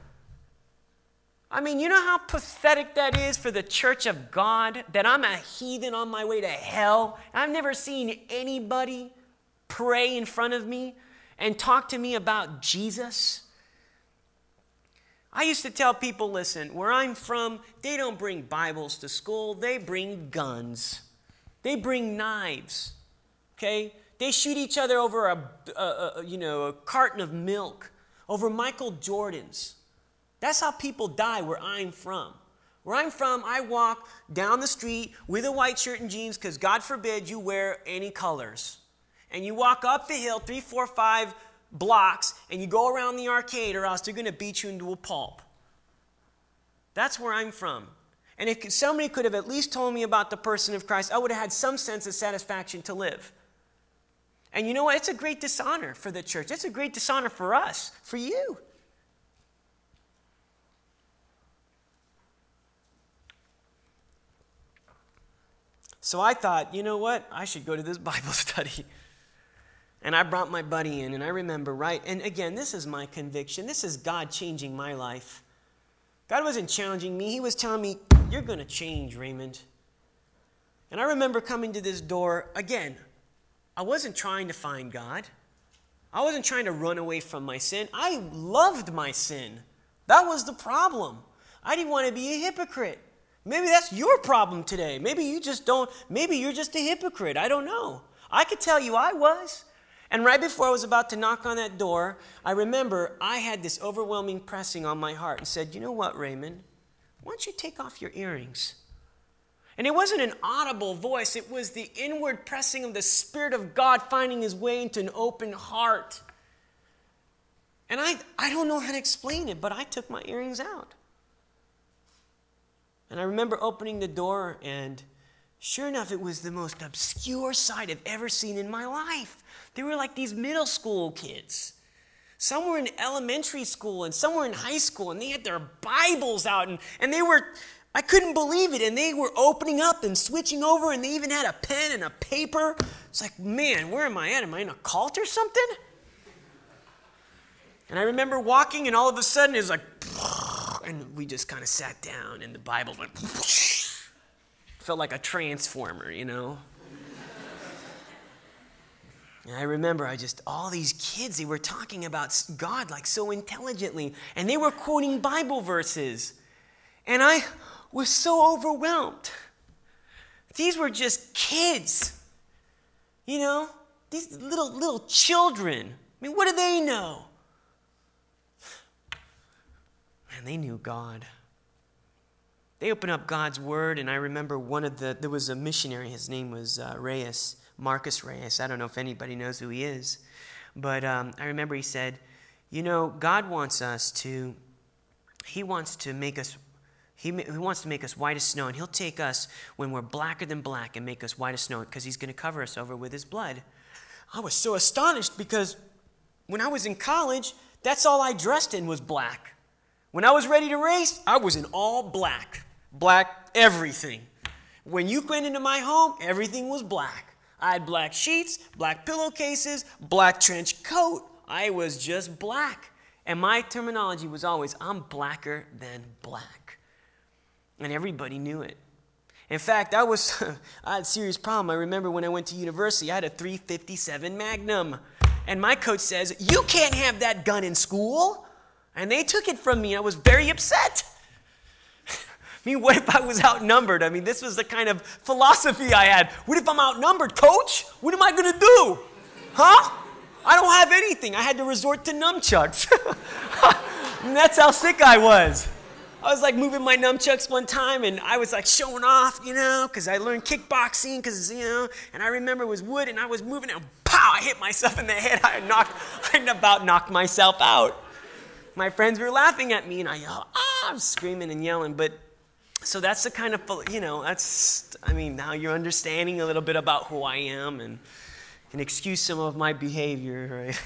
I mean, you know how pathetic that is for the church of God, that I'm a heathen on my way to hell? I've never seen anybody pray in front of me and talk to me about Jesus. I used to tell people, listen, where I'm from, they don't bring Bibles to school. They bring guns. They bring knives, okay? They shoot each other over a, a, a you know, a carton of milk, over Michael Jordans. That's how people die where I'm from. Where I'm from, I walk down the street with a white shirt and jeans because God forbid you wear any colors. And you walk up the hill three, four, five blocks and you go around the arcade or else they're going to beat you into a pulp. That's where I'm from. And if somebody could have at least told me about the person of Christ, I would have had some sense of satisfaction to live. And you know what? It's a great dishonor for the church. It's a great dishonor for us, for you. So I thought, you know what? I should go to this Bible study. And I brought my buddy in, and I remember, right? And again, this is my conviction. This is God changing my life. God wasn't challenging me. He was telling me, you're going to change, Raymond. And I remember coming to this door. Again, I wasn't trying to find God. I wasn't trying to run away from my sin. I loved my sin. That was the problem. I didn't want to be a hypocrite. Maybe that's your problem today. Maybe you just don't, maybe you're just a hypocrite. I don't know. I could tell you I was. And right before I was about to knock on that door, I remember I had this overwhelming pressing on my heart and said, you know what, Raymond? Why don't you take off your earrings? And it wasn't an audible voice. It was the inward pressing of the Spirit of God finding his way into an open heart. And I, I don't know how to explain it, but I took my earrings out. And I remember opening the door, and sure enough, it was the most obscure sight I've ever seen in my life. They were like these middle school kids. Some were in elementary school, and some were in high school, and they had their Bibles out, and, and they were, I couldn't believe it, and they were opening up and switching over, and they even had a pen and a paper. It's like, man, where am I at? Am I in a cult or something? And I remember walking, and all of a sudden, it was like, and we just kind of sat down, and the Bible went, felt like a transformer, you know? And I remember I just, all these kids, they were talking about God like so intelligently, and they were quoting Bible verses. And I was so overwhelmed. These were just kids, you know? These little, little children. I mean, what do they know? Man, they knew God. They opened up God's Word, and I remember one of the, there was a missionary, his name was uh, Reyes, Marcus Reyes. I don't know if anybody knows who he is. But um, I remember he said, you know, God wants us to, he wants to make us, he, he wants to make us white as snow. And he'll take us when we're blacker than black and make us white as snow because he's going to cover us over with his blood. I was so astonished because when I was in college, that's all I dressed in was black. When I was ready to race, I was in all black. Black everything. When you went into my home, everything was black. I had black sheets, black pillowcases, black trench coat. I was just black. And my terminology was always, I'm blacker than black. And everybody knew it. In fact, I was I had a serious problem. I remember when I went to university, I had a three fifty-seven Magnum. And my coach says, you can't have that gun in school. And they took it from me. I was very upset. I mean, what if I was outnumbered? I mean, this was the kind of philosophy I had. What if I'm outnumbered, coach? What am I going to do? Huh? I don't have anything. I had to resort to nunchucks. And that's how sick I was. I was like moving my nunchucks one time, and I was like showing off, you know, because I learned kickboxing, because, you know, and I remember it was wood, and I was moving, and pow, I hit myself in the head. I knocked, I about knocked myself out. My friends were laughing at me, and I yelled, ah, I'm screaming and yelling, but so that's the kind of, you know, that's, I mean, now you're understanding a little bit about who I am and can excuse some of my behavior, right?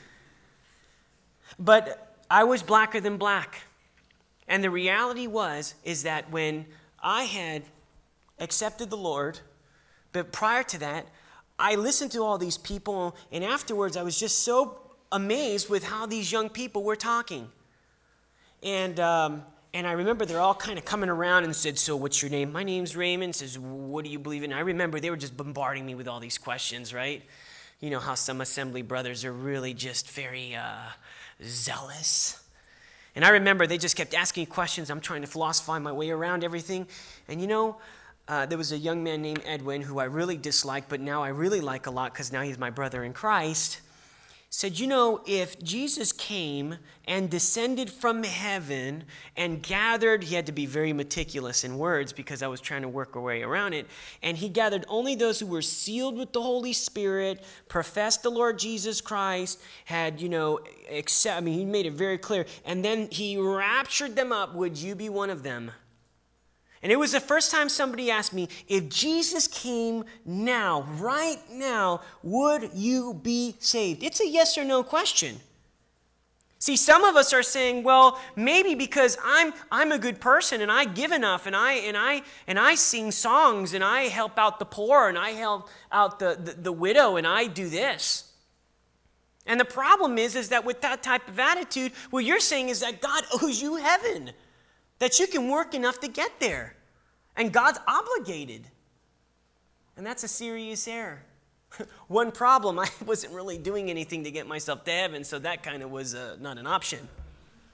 But I was blacker than black. And the reality was, is that when I had accepted the Lord, but prior to that, I listened to all these people, and afterwards I was just so amazed with how these young people were talking. And, um, And I remember they're all kind of coming around and said, so what's your name? My name's Raymond. Says, what do you believe in? I remember they were just bombarding me with all these questions, right? You know how some assembly brothers are really just very uh, zealous. And I remember they just kept asking questions. I'm trying to philosophize my way around everything. And you know, uh, there was a young man named Edwin who I really disliked, but now I really like a lot because now he's my brother in Christ. Said, you know, if Jesus came and descended from heaven and gathered, he had to be very meticulous in words because I was trying to work a way around it, and he gathered only those who were sealed with the Holy Spirit, professed the Lord Jesus Christ, had, you know, accept, I mean, he made it very clear, and then he raptured them up, would you be one of them? And it was the first time somebody asked me, if Jesus came now, right now, would you be saved? It's a yes or no question. See, some of us are saying, well, maybe because I'm I'm a good person and I give enough and I and I and I sing songs and I help out the poor and I help out the, the, the widow and I do this. And the problem is, is that with that type of attitude, what you're saying is that God owes you heaven. That you can work enough to get there. And God's obligated. And that's a serious error. One problem, I wasn't really doing anything to get myself to heaven, so that kind of was uh, not an option.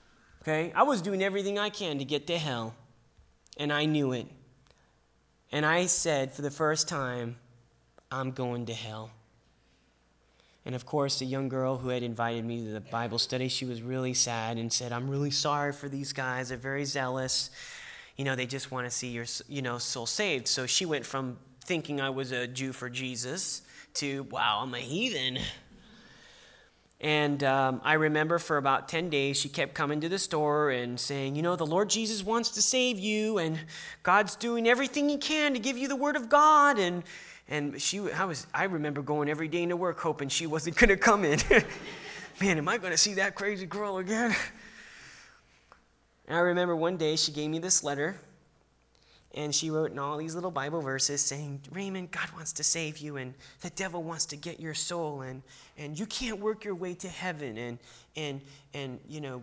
Okay? I was doing everything I can to get to hell, and I knew it. And I said for the first time, I'm going to hell. And of course, the young girl who had invited me to the Bible study, she was really sad and said, I'm really sorry for these guys. They're very zealous. You know, they just want to see your, you know, soul saved. So she went from thinking I was a Jew for Jesus to, wow, I'm a heathen. And um, I remember for about ten days, she kept coming to the store and saying, you know, the Lord Jesus wants to save you, and God's doing everything he can to give you the word of God. And and she, I was, I remember going every day into work hoping she wasn't going to come in. Man, am I going to see that crazy girl again? And I remember one day she gave me this letter, and she wrote in all these little Bible verses saying, Raymond, God wants to save you, and the devil wants to get your soul, and, and you can't work your way to heaven, and, and, and you know.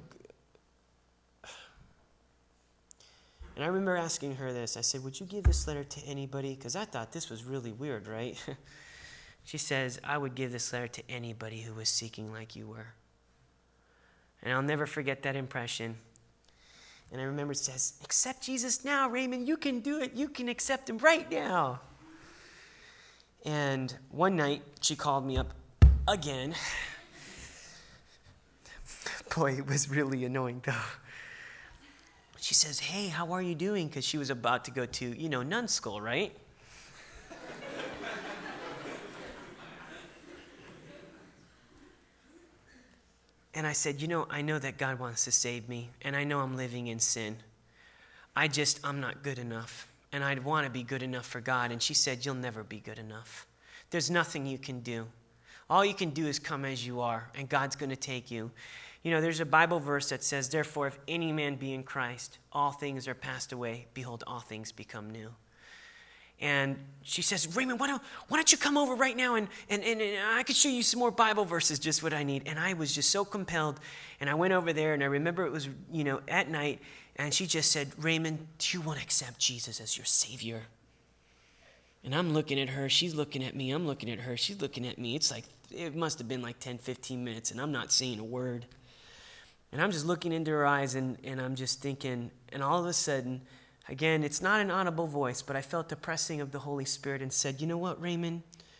And I remember asking her this. I said, would you give this letter to anybody? Because I thought this was really weird, right? She says, I would give this letter to anybody who was seeking like you were. And I'll never forget that impression. And I remember it says, accept Jesus now, Raymond. You can do it. You can accept him right now. And one night, she called me up again. Boy, it was really annoying, though. She says, hey, how are you doing? Because she was about to go to, you know, nun school, right? And I said, you know, I know that God wants to save me, and I know I'm living in sin. I just, I'm not good enough, and I'd want to be good enough for God. And she said, you'll never be good enough. There's nothing you can do. All you can do is come as you are, and God's going to take you. You know, there's a Bible verse that says, therefore, if any man be in Christ, all things are passed away. Behold, all things become new. And she says, Raymond, why don't, why don't you come over right now, and, and, and, and I could show you some more Bible verses, just what I need. And I was just so compelled, and I went over there, and I remember it was, you know, at night, and she just said, Raymond, do you want to accept Jesus as your Savior? And I'm looking at her, she's looking at me, I'm looking at her, she's looking at me. It's like, it must have been like ten, fifteen minutes, and I'm not saying a word. And I'm just looking into her eyes, and, and I'm just thinking, and all of a sudden, again, it's not an audible voice, but I felt the pressing of the Holy Spirit and said, you know what, Raymond?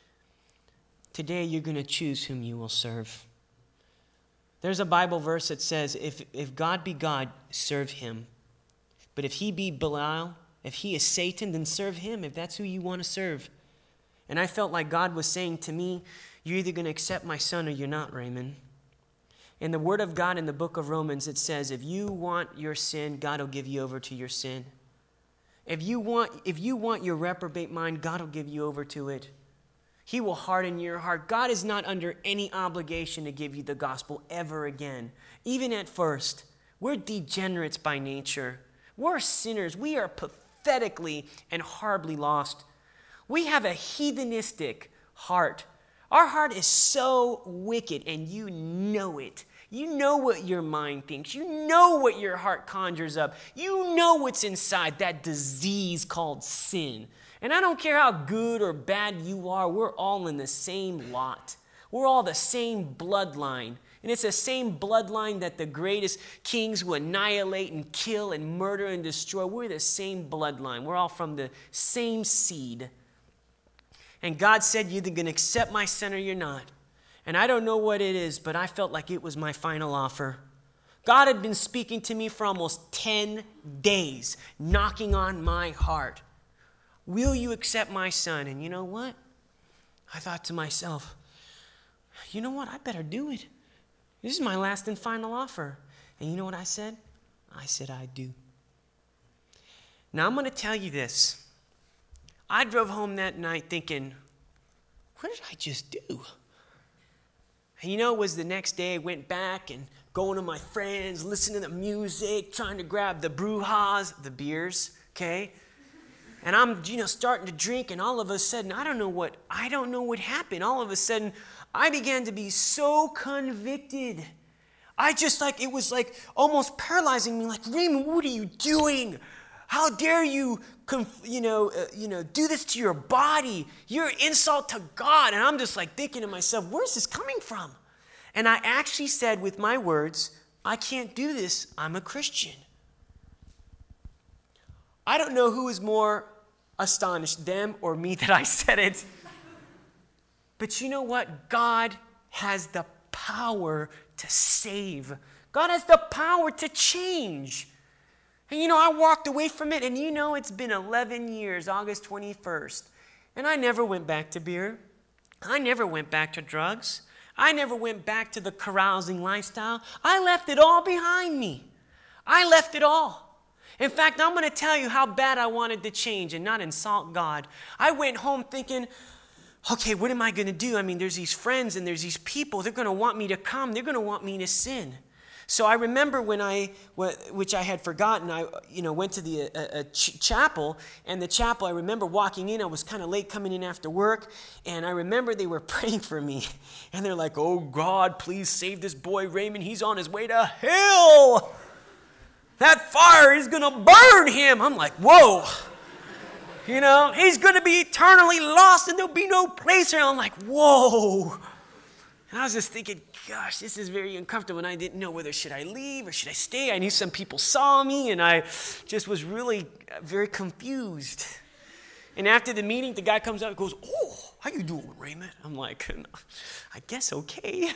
Today you're going to choose whom you will serve. There's a Bible verse that says, if, if God be God, serve him. But if he be Belial, if he is Satan, then serve him, if that's who you want to serve. And I felt like God was saying to me, you're either going to accept my son or you're not, Raymond. In the Word of God in the book of Romans, it says, if you want your sin, God will give you over to your sin. If you want, if you want your reprobate mind, God will give you over to it. He will harden your heart. God is not under any obligation to give you the gospel ever again. Even at first, we're degenerates by nature. We're sinners. We are pathetically and horribly lost. We have a heathenistic heart. Our heart is so wicked, and you know it. You know what your mind thinks. You know what your heart conjures up. You know what's inside that disease called sin. And I don't care how good or bad you are, we're all in the same lot. We're all the same bloodline. And it's the same bloodline that the greatest kings who annihilate and kill and murder and destroy. We're the same bloodline. We're all from the same seed. And God said, you're either going to accept my son or you're not. And I don't know what it is, but I felt like it was my final offer. God had been speaking to me for almost ten days, knocking on my heart. Will you accept my son? And you know what? I thought to myself, you know what? I better do it. This is my last and final offer. And you know what I said? I said, I do. Now I'm going to tell you this. I drove home that night thinking, what did I just do? And you know, it was the next day I went back and going to my friends, listening to the music, trying to grab the brewhas, the beers, okay? And I'm, you know, starting to drink, and all of a sudden, I don't know what, I don't know what happened. All of a sudden, I began to be so convicted. I just like, it was like almost paralyzing me, like, Raymond, what are you doing? How dare you, conf- you know, uh, you know, do this to your body? You're an insult to God. And I'm just like thinking to myself, where's this coming from? And I actually said with my words, I can't do this. I'm a Christian. I don't know who was more astonished, them or me, that I said it. But you know what? God has the power to save. God has the power to change. And you know, I walked away from it, and you know, it's been eleven years, August twenty-first. And I never went back to beer. I never went back to drugs. I never went back to the carousing lifestyle. I left it all behind me. I left it all. In fact, I'm going to tell you how bad I wanted to change and not insult God. I went home thinking, okay, what am I going to do? I mean, there's these friends and there's these people. They're going to want me to come. They're going to want me to sin. So I remember when I, which I had forgotten, I you know went to the uh, uh, ch- chapel, and the chapel, I remember walking in. I was kind of late coming in after work, and I remember they were praying for me. And they're like, oh, God, please save this boy Raymond. He's on his way to hell. That fire is going to burn him. I'm like, whoa. You know, he's going to be eternally lost, and there'll be no place here. I'm like, whoa. And I was just thinking, gosh, this is very uncomfortable, and I didn't know whether should I leave or should I stay. I knew some people saw me, and I just was really very confused. And after the meeting, the guy comes up and goes, oh, how you doing, Raymond? I'm like, I guess okay.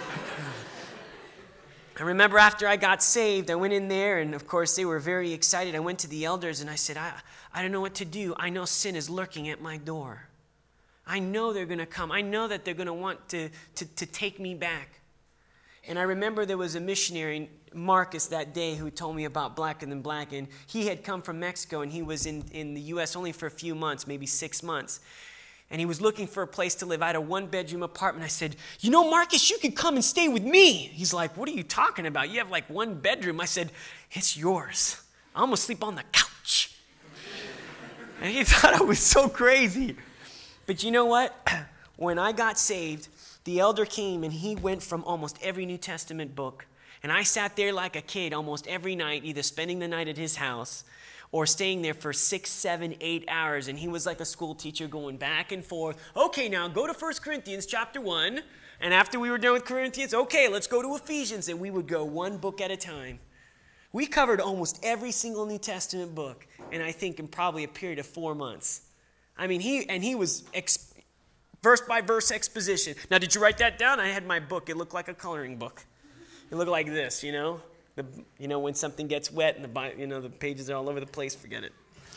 I remember after I got saved, I went in there, and of course, they were very excited. I went to the elders, and I said, I, I don't know what to do. I know sin is lurking at my door. I know they're going to come. I know that they're going to want to, to, to take me back. And I remember there was a missionary, Marcus, that day who told me about Blacker Than Black. And he had come from Mexico, and he was in, in the U S only for a few months, maybe six months. And he was looking for a place to live. I had a one-bedroom apartment. I said, you know, Marcus, you could come and stay with me. He's like, what are you talking about? You have like one bedroom. I said, it's yours. I'm going to sleep on the couch. And he thought I was so crazy. But you know what? When I got saved, the elder came and he went from almost every New Testament book. And I sat there like a kid almost every night, either spending the night at his house or staying there for six, seven, eight hours. And he was like a school teacher going back and forth. Okay, now go to First Corinthians chapter one. And after we were done with Corinthians, okay, let's go to Ephesians. And we would go one book at a time. We covered almost every single New Testament book. And I think in probably a period of four months. I mean, he and he was ex, verse by verse exposition. Now, did you write that down? I had my book. It looked like a coloring book. It looked like this, you know. The, you know, when something gets wet and the you know the pages are all over the place, forget it.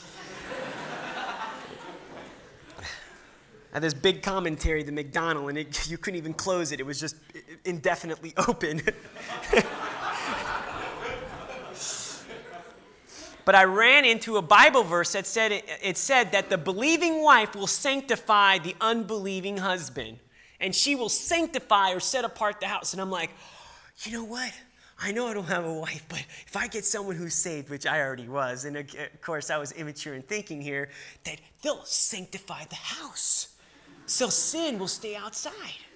I had this big commentary, the McDonald, and it, you couldn't even close it. It was just indefinitely open. But I ran into a Bible verse that said, it, it said that the believing wife will sanctify the unbelieving husband. And she will sanctify or set apart the house. And I'm like, you know what? I know I don't have a wife, but if I get someone who's saved, which I already was, and of course I was immature in thinking here, that they'll sanctify the house. So sin will stay outside.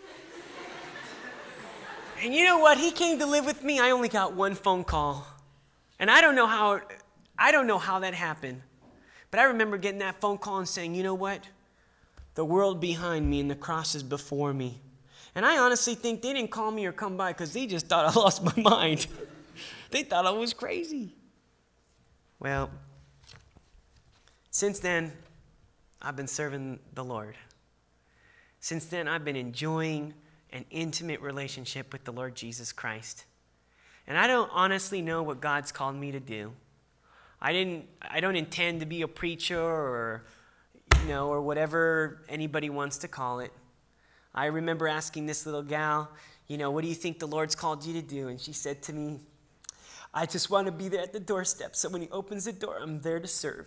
And you know what? He came to live with me. I only got one phone call. And I don't know how... I don't know how that happened, but I remember getting that phone call and saying, you know what? The world behind me and the cross is before me. And I honestly think they didn't call me or come by because they just thought I lost my mind. They thought I was crazy. Well, since then, I've been serving the Lord. Since then, I've been enjoying an intimate relationship with the Lord Jesus Christ. And I don't honestly know what God's called me to do. I didn't. I don't intend to be a preacher or, you know, or whatever anybody wants to call it. I remember asking this little gal, you know, what do you think the Lord's called you to do? And she said to me, I just want to be there at the doorstep. So when he opens the door, I'm there to serve.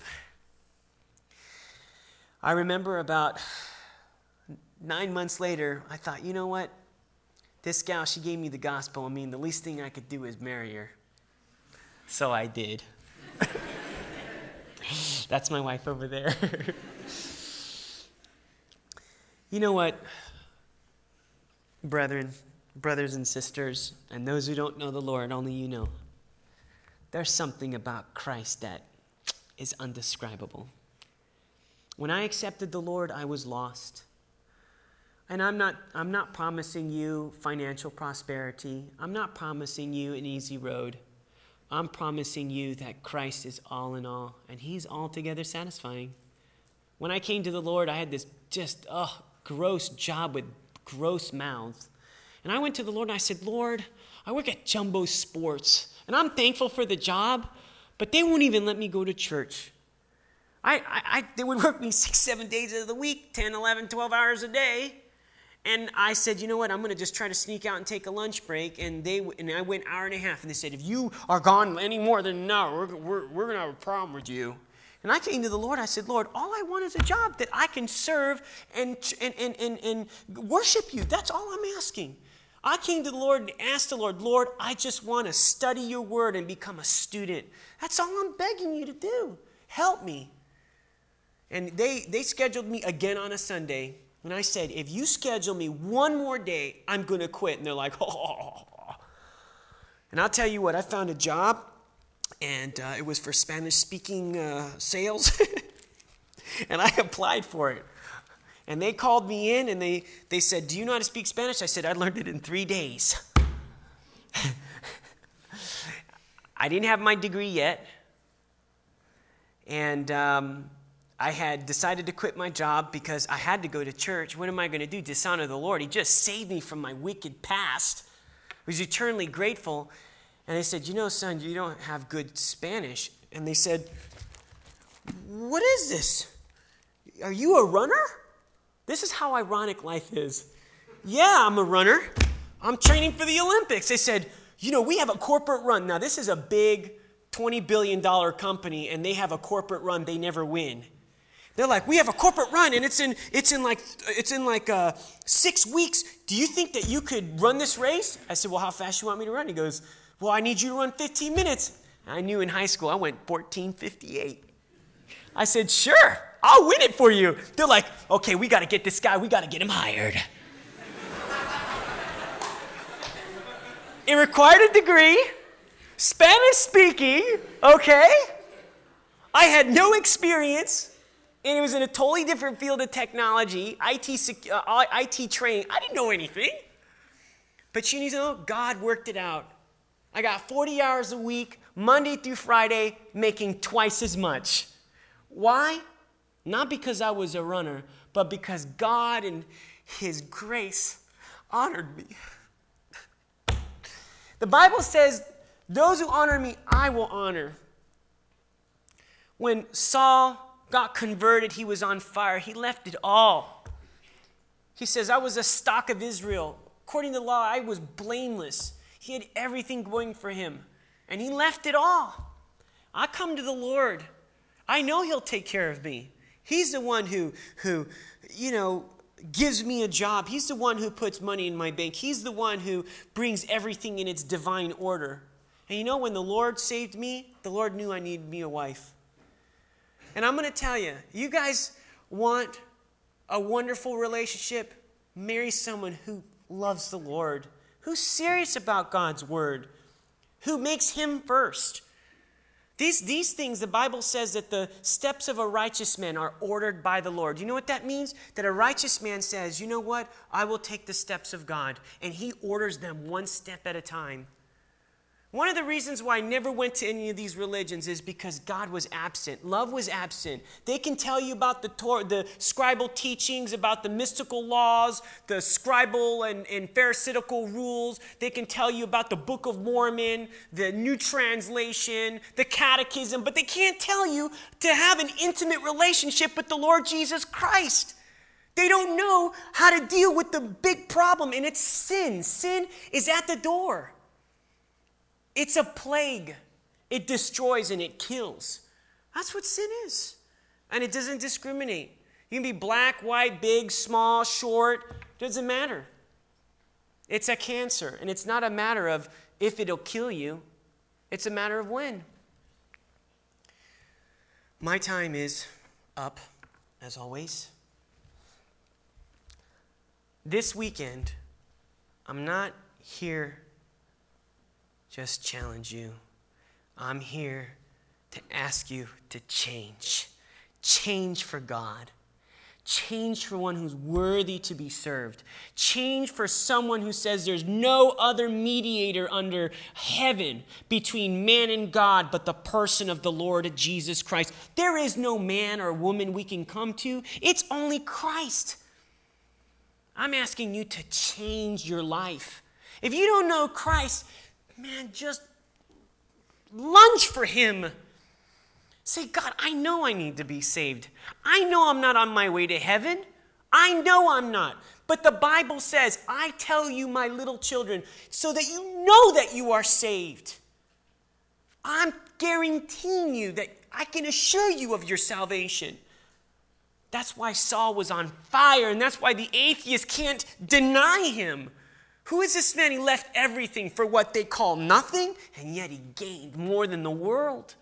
I remember about nine months later, I thought, you know what? This gal, she gave me the gospel. I mean, the least thing I could do is marry her. So I did. That's my wife over there. You know what, brethren, brothers and sisters, and those who don't know the Lord, only you know. There's something about Christ that is undescribable. When I accepted the Lord, I was lost. And I'm not, I'm not promising you financial prosperity. I'm not promising you an easy road. I'm promising you that Christ is all in all, and he's altogether satisfying. When I came to the Lord, I had this just, oh, gross job with gross mouths. And I went to the Lord and I said, Lord, I work at Jumbo Sports, and I'm thankful for the job, but they won't even let me go to church. I, I, I they would work me six, seven days of the week, ten, eleven, twelve hours a day. And I said, you know what, I'm going to just try to sneak out and take a lunch break. And they and I went an hour and a half, and they said, if you are gone any more than an hour, we're, we're, we're going to have a problem with you. And I came to the Lord, I said, Lord, all I want is a job that I can serve and, and, and, and, and worship you. That's all I'm asking. I came to the Lord and asked the Lord, Lord, I just want to study your word and become a student. That's all I'm begging you to do. Help me. And they, they scheduled me again on a Sunday. And I said, if you schedule me one more day, I'm going to quit. And they're like, oh. And I'll tell you what, I found a job, and uh, it was for Spanish-speaking uh, sales. And I applied for it. And they called me in, and they, they said, do you know how to speak Spanish? I said, I learned it in three days. I didn't have my degree yet. And Um, I had decided to quit my job because I had to go to church. What am I going to do? Dishonor the Lord. He just saved me from my wicked past. I was eternally grateful. And they said, you know, son, you don't have good Spanish. And they said, what is this? Are you a runner? This is how ironic life is. Yeah, I'm a runner. I'm training for the Olympics. They said, you know, we have a corporate run. Now, this is a big twenty billion dollars company, and they have a corporate run. They never win. They're like, we have a corporate run, and it's in it's in like it's in like uh, six weeks. Do you think that you could run this race? I said, well, how fast you want me to run? He goes, well, I need you to run fifteen minutes. I knew in high school I went fourteen fifty-eight. I said, sure, I'll win it for you. They're like, okay, we got to get this guy. We got to get him hired. It required a degree, Spanish speaking, okay? I had no experience. And it was in a totally different field of technology, I T, uh, I T training. I didn't know anything. But you know, God worked it out. I got forty hours a week, Monday through Friday, making twice as much. Why? Not because I was a runner, but because God and his grace honored me. The Bible says, those who honor me, I will honor. When Saul got converted, he was on fire. He left it all. He says, I was a stock of Israel. According to the law, I was blameless. He had everything going for him. And he left it all. I come to the Lord. I know he'll take care of me. He's the one who, who, you know, gives me a job. He's the one who puts money in my bank. He's the one who brings everything in its divine order. And you know, when the Lord saved me, the Lord knew I needed me a wife. And I'm going to tell you, you guys want a wonderful relationship? Marry someone who loves the Lord, who's serious about God's word, who makes him first. These, these things, the Bible says that the steps of a righteous man are ordered by the Lord. You know what that means? That a righteous man says, you know what? I will take the steps of God. And he orders them one step at a time. One of the reasons why I never went to any of these religions is because God was absent. Love was absent. They can tell you about the Torah, the scribal teachings, about the mystical laws, the scribal and, and pharisaical rules. They can tell you about the Book of Mormon, the New Translation, the Catechism, but they can't tell you to have an intimate relationship with the Lord Jesus Christ. They don't know how to deal with the big problem, and it's sin. Sin is at the door. It's a plague. It destroys and it kills. That's what sin is. And it doesn't discriminate. You can be black, white, big, small, short. Doesn't matter. It's a cancer. And it's not a matter of if it'll kill you. It's a matter of when. My time is up, as always. This weekend, I'm not here just challenge you. I'm here to ask you to change. Change for God. Change for one who's worthy to be served. Change for someone who says there's no other mediator under heaven between man and God but the person of the Lord Jesus Christ. There is no man or woman we can come to. It's only Christ. I'm asking you to change your life. If you don't know Christ, man, just lunge for him. Say, God, I know I need to be saved. I know I'm not on my way to heaven. I know I'm not. But the Bible says, I tell you, my little children, so that you know that you are saved. I'm guaranteeing you that I can assure you of your salvation. That's why Saul was on fire, and that's why the atheists can't deny him. Who is this man? He left everything for what they call nothing, and yet he gained more than the world.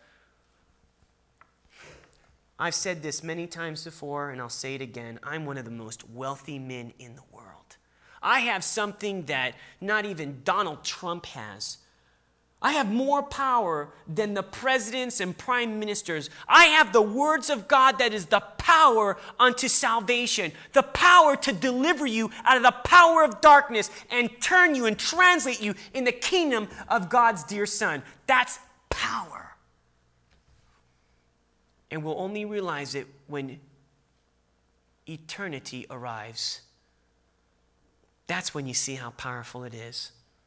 I've said this many times before, and I'll say it again. I'm one of the most wealthy men in the world. I have something that not even Donald Trump has. I have more power than the presidents and prime ministers. I have the words of God that is the power unto salvation, the power to deliver you out of the power of darkness and turn you and translate you in the kingdom of God's dear Son. That's power. And we'll only realize it when eternity arrives. That's when you see how powerful it is.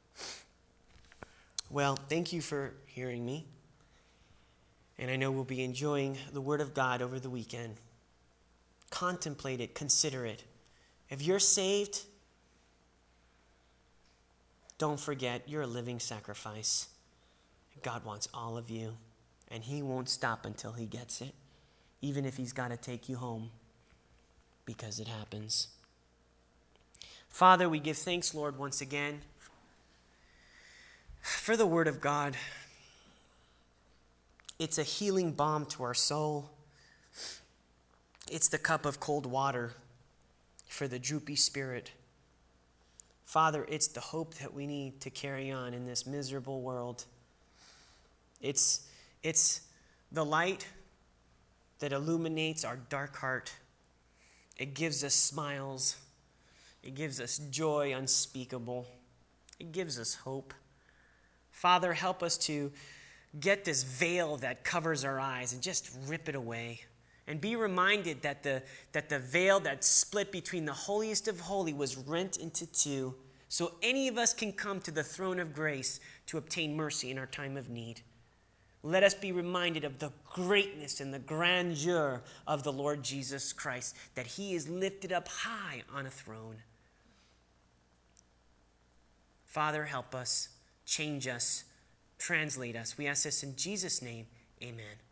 Well, thank you for hearing me. And I know we'll be enjoying the Word of God over the weekend. Contemplate it, consider it. If you're saved, don't forget you're a living sacrifice. God wants all of you. And he won't stop until he gets it, even if he's got to take you home, because it happens. Father, we give thanks, Lord, once again for the Word of God. It's a healing balm to our soul. It's the cup of cold water for the droopy spirit. Father, it's the hope that we need to carry on in this miserable world. It's It's the light that illuminates our dark heart. It gives us smiles. It gives us joy unspeakable. It gives us hope. Father, help us to get this veil that covers our eyes and just rip it away. And be reminded that the, that the veil that split between the holiest of holy was rent into two, so any of us can come to the throne of grace to obtain mercy in our time of need. Let us be reminded of the greatness and the grandeur of the Lord Jesus Christ, that he is lifted up high on a throne. Father, help us, change us, translate us. We ask this in Jesus' name, amen.